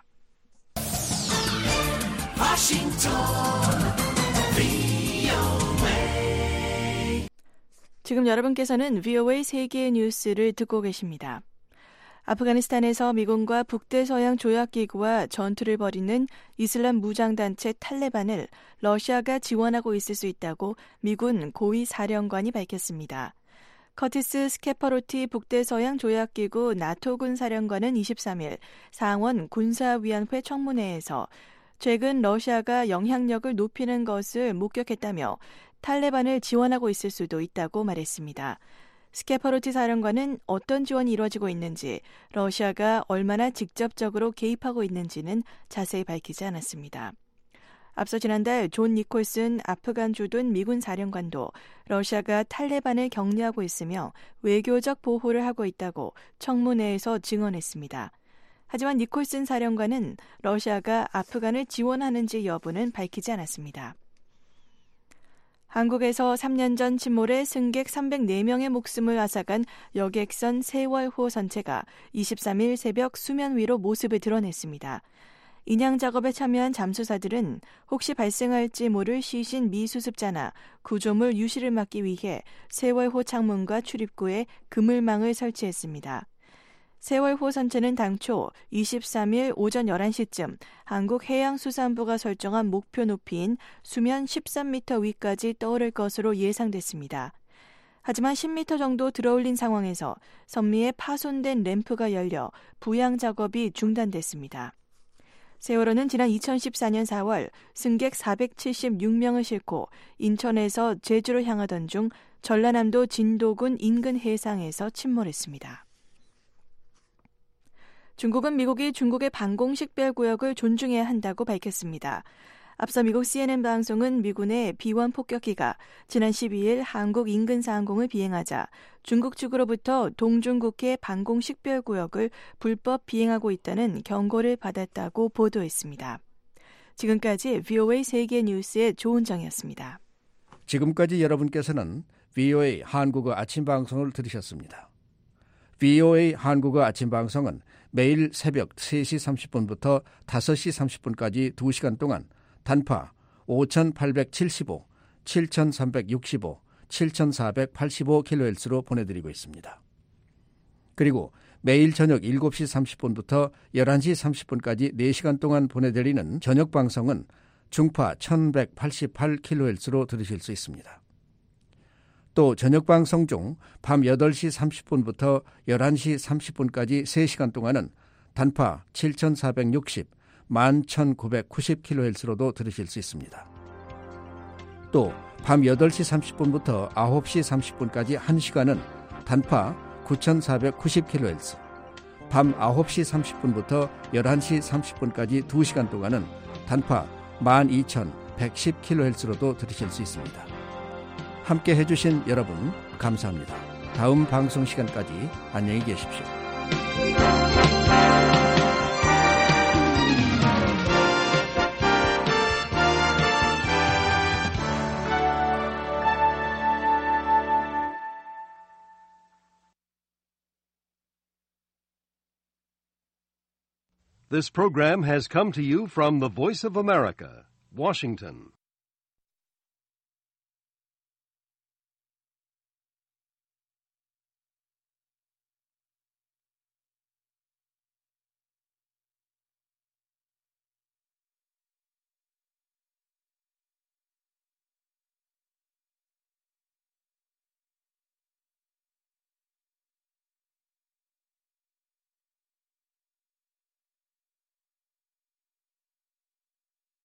지금 여러분께서는 VOA 세계의 뉴스를 듣고 계십니다. 아프가니스탄에서 미군과 북대서양 조약기구와 전투를 벌이는 이슬람 무장단체 탈레반을 러시아가 지원하고 있을 수 있다고 미군 고위 사령관이 밝혔습니다. 커티스 스케퍼로티 북대서양 조약기구 나토군 사령관은 23일 상원 군사위원회 청문회에서 최근 러시아가 영향력을 높이는 것을 목격했다며 탈레반을 지원하고 있을 수도 있다고 말했습니다. 스케퍼로티 사령관은 어떤 지원이 이루어지고 있는지, 러시아가 얼마나 직접적으로 개입하고 있는지는 자세히 밝히지 않았습니다. 앞서 지난달 존 니콜슨 아프간 주둔 미군 사령관도 러시아가 탈레반을 격려하고 있으며 외교적 보호를 하고 있다고 청문회에서 증언했습니다. 하지만 니콜슨 사령관은 러시아가 아프간을 지원하는지 여부는 밝히지 않았습니다. 한국에서 3년 전 침몰해 승객 304명의 목숨을 앗아간 여객선 세월호 선체가 23일 새벽 수면 위로 모습을 드러냈습니다. 인양 작업에 참여한 잠수사들은 혹시 발생할지 모를 시신 미수습자나 구조물 유실을 막기 위해 세월호 창문과 출입구에 그물망을 설치했습니다. 세월호 선체는 당초 23일 오전 11시쯤 한국해양수산부가 설정한 목표 높이인 수면 13m 위까지 떠오를 것으로 예상됐습니다. 하지만 10m 정도 들어올린 상황에서 선미에 파손된 램프가 열려 부양 작업이 중단됐습니다. 세월호는 지난 2014년 4월 승객 476명을 싣고 인천에서 제주로 향하던 중 전라남도 진도군 인근 해상에서 침몰했습니다. 중국은 미국이 중국의 방공식별구역을 존중해야 한다고 밝혔습니다. 앞서 미국 CNN 방송은 미군의 B-1 폭격기가 지난 12일 한국 인근사 항공을 비행하자 중국 측으로부터 동중국해 방공식별구역을 불법 비행하고 있다는 경고를 받았다고 보도했습니다. 지금까지 VOA 세계 뉴스의 조은정이었습니다. 지금까지 여러분께서는 VOA 한국어 아침 방송을 들으셨습니다. VOA 한국어 아침 방송은 매일 새벽 3시 30분부터 5시 30분까지 2시간 동안 단파 5,875, 7,365, 7,485kHz로 보내드리고 있습니다. 그리고 매일 저녁 7시 30분부터 11시 30분까지 4시간 동안 보내드리는 저녁 방송은 중파 1,188kHz로 들으실 수 있습니다. 또 저녁 방송 중 밤 8시 30분부터 11시 30분까지 3시간 동안은 단파 7,460, 11,990kHz로도 들으실 수 있습니다. 또 밤 8시 30분부터 9시 30분까지 1시간은 단파 9,490kHz, 밤 9시 30분부터 11시 30분까지 2시간 동안은 단파 12,110kHz로도 들으실 수 있습니다. 함께 해주신 여러분 감사합니다. 다음 방송 시간까지 안녕히 계십시오. This program has come to you from the Voice of America, Washington.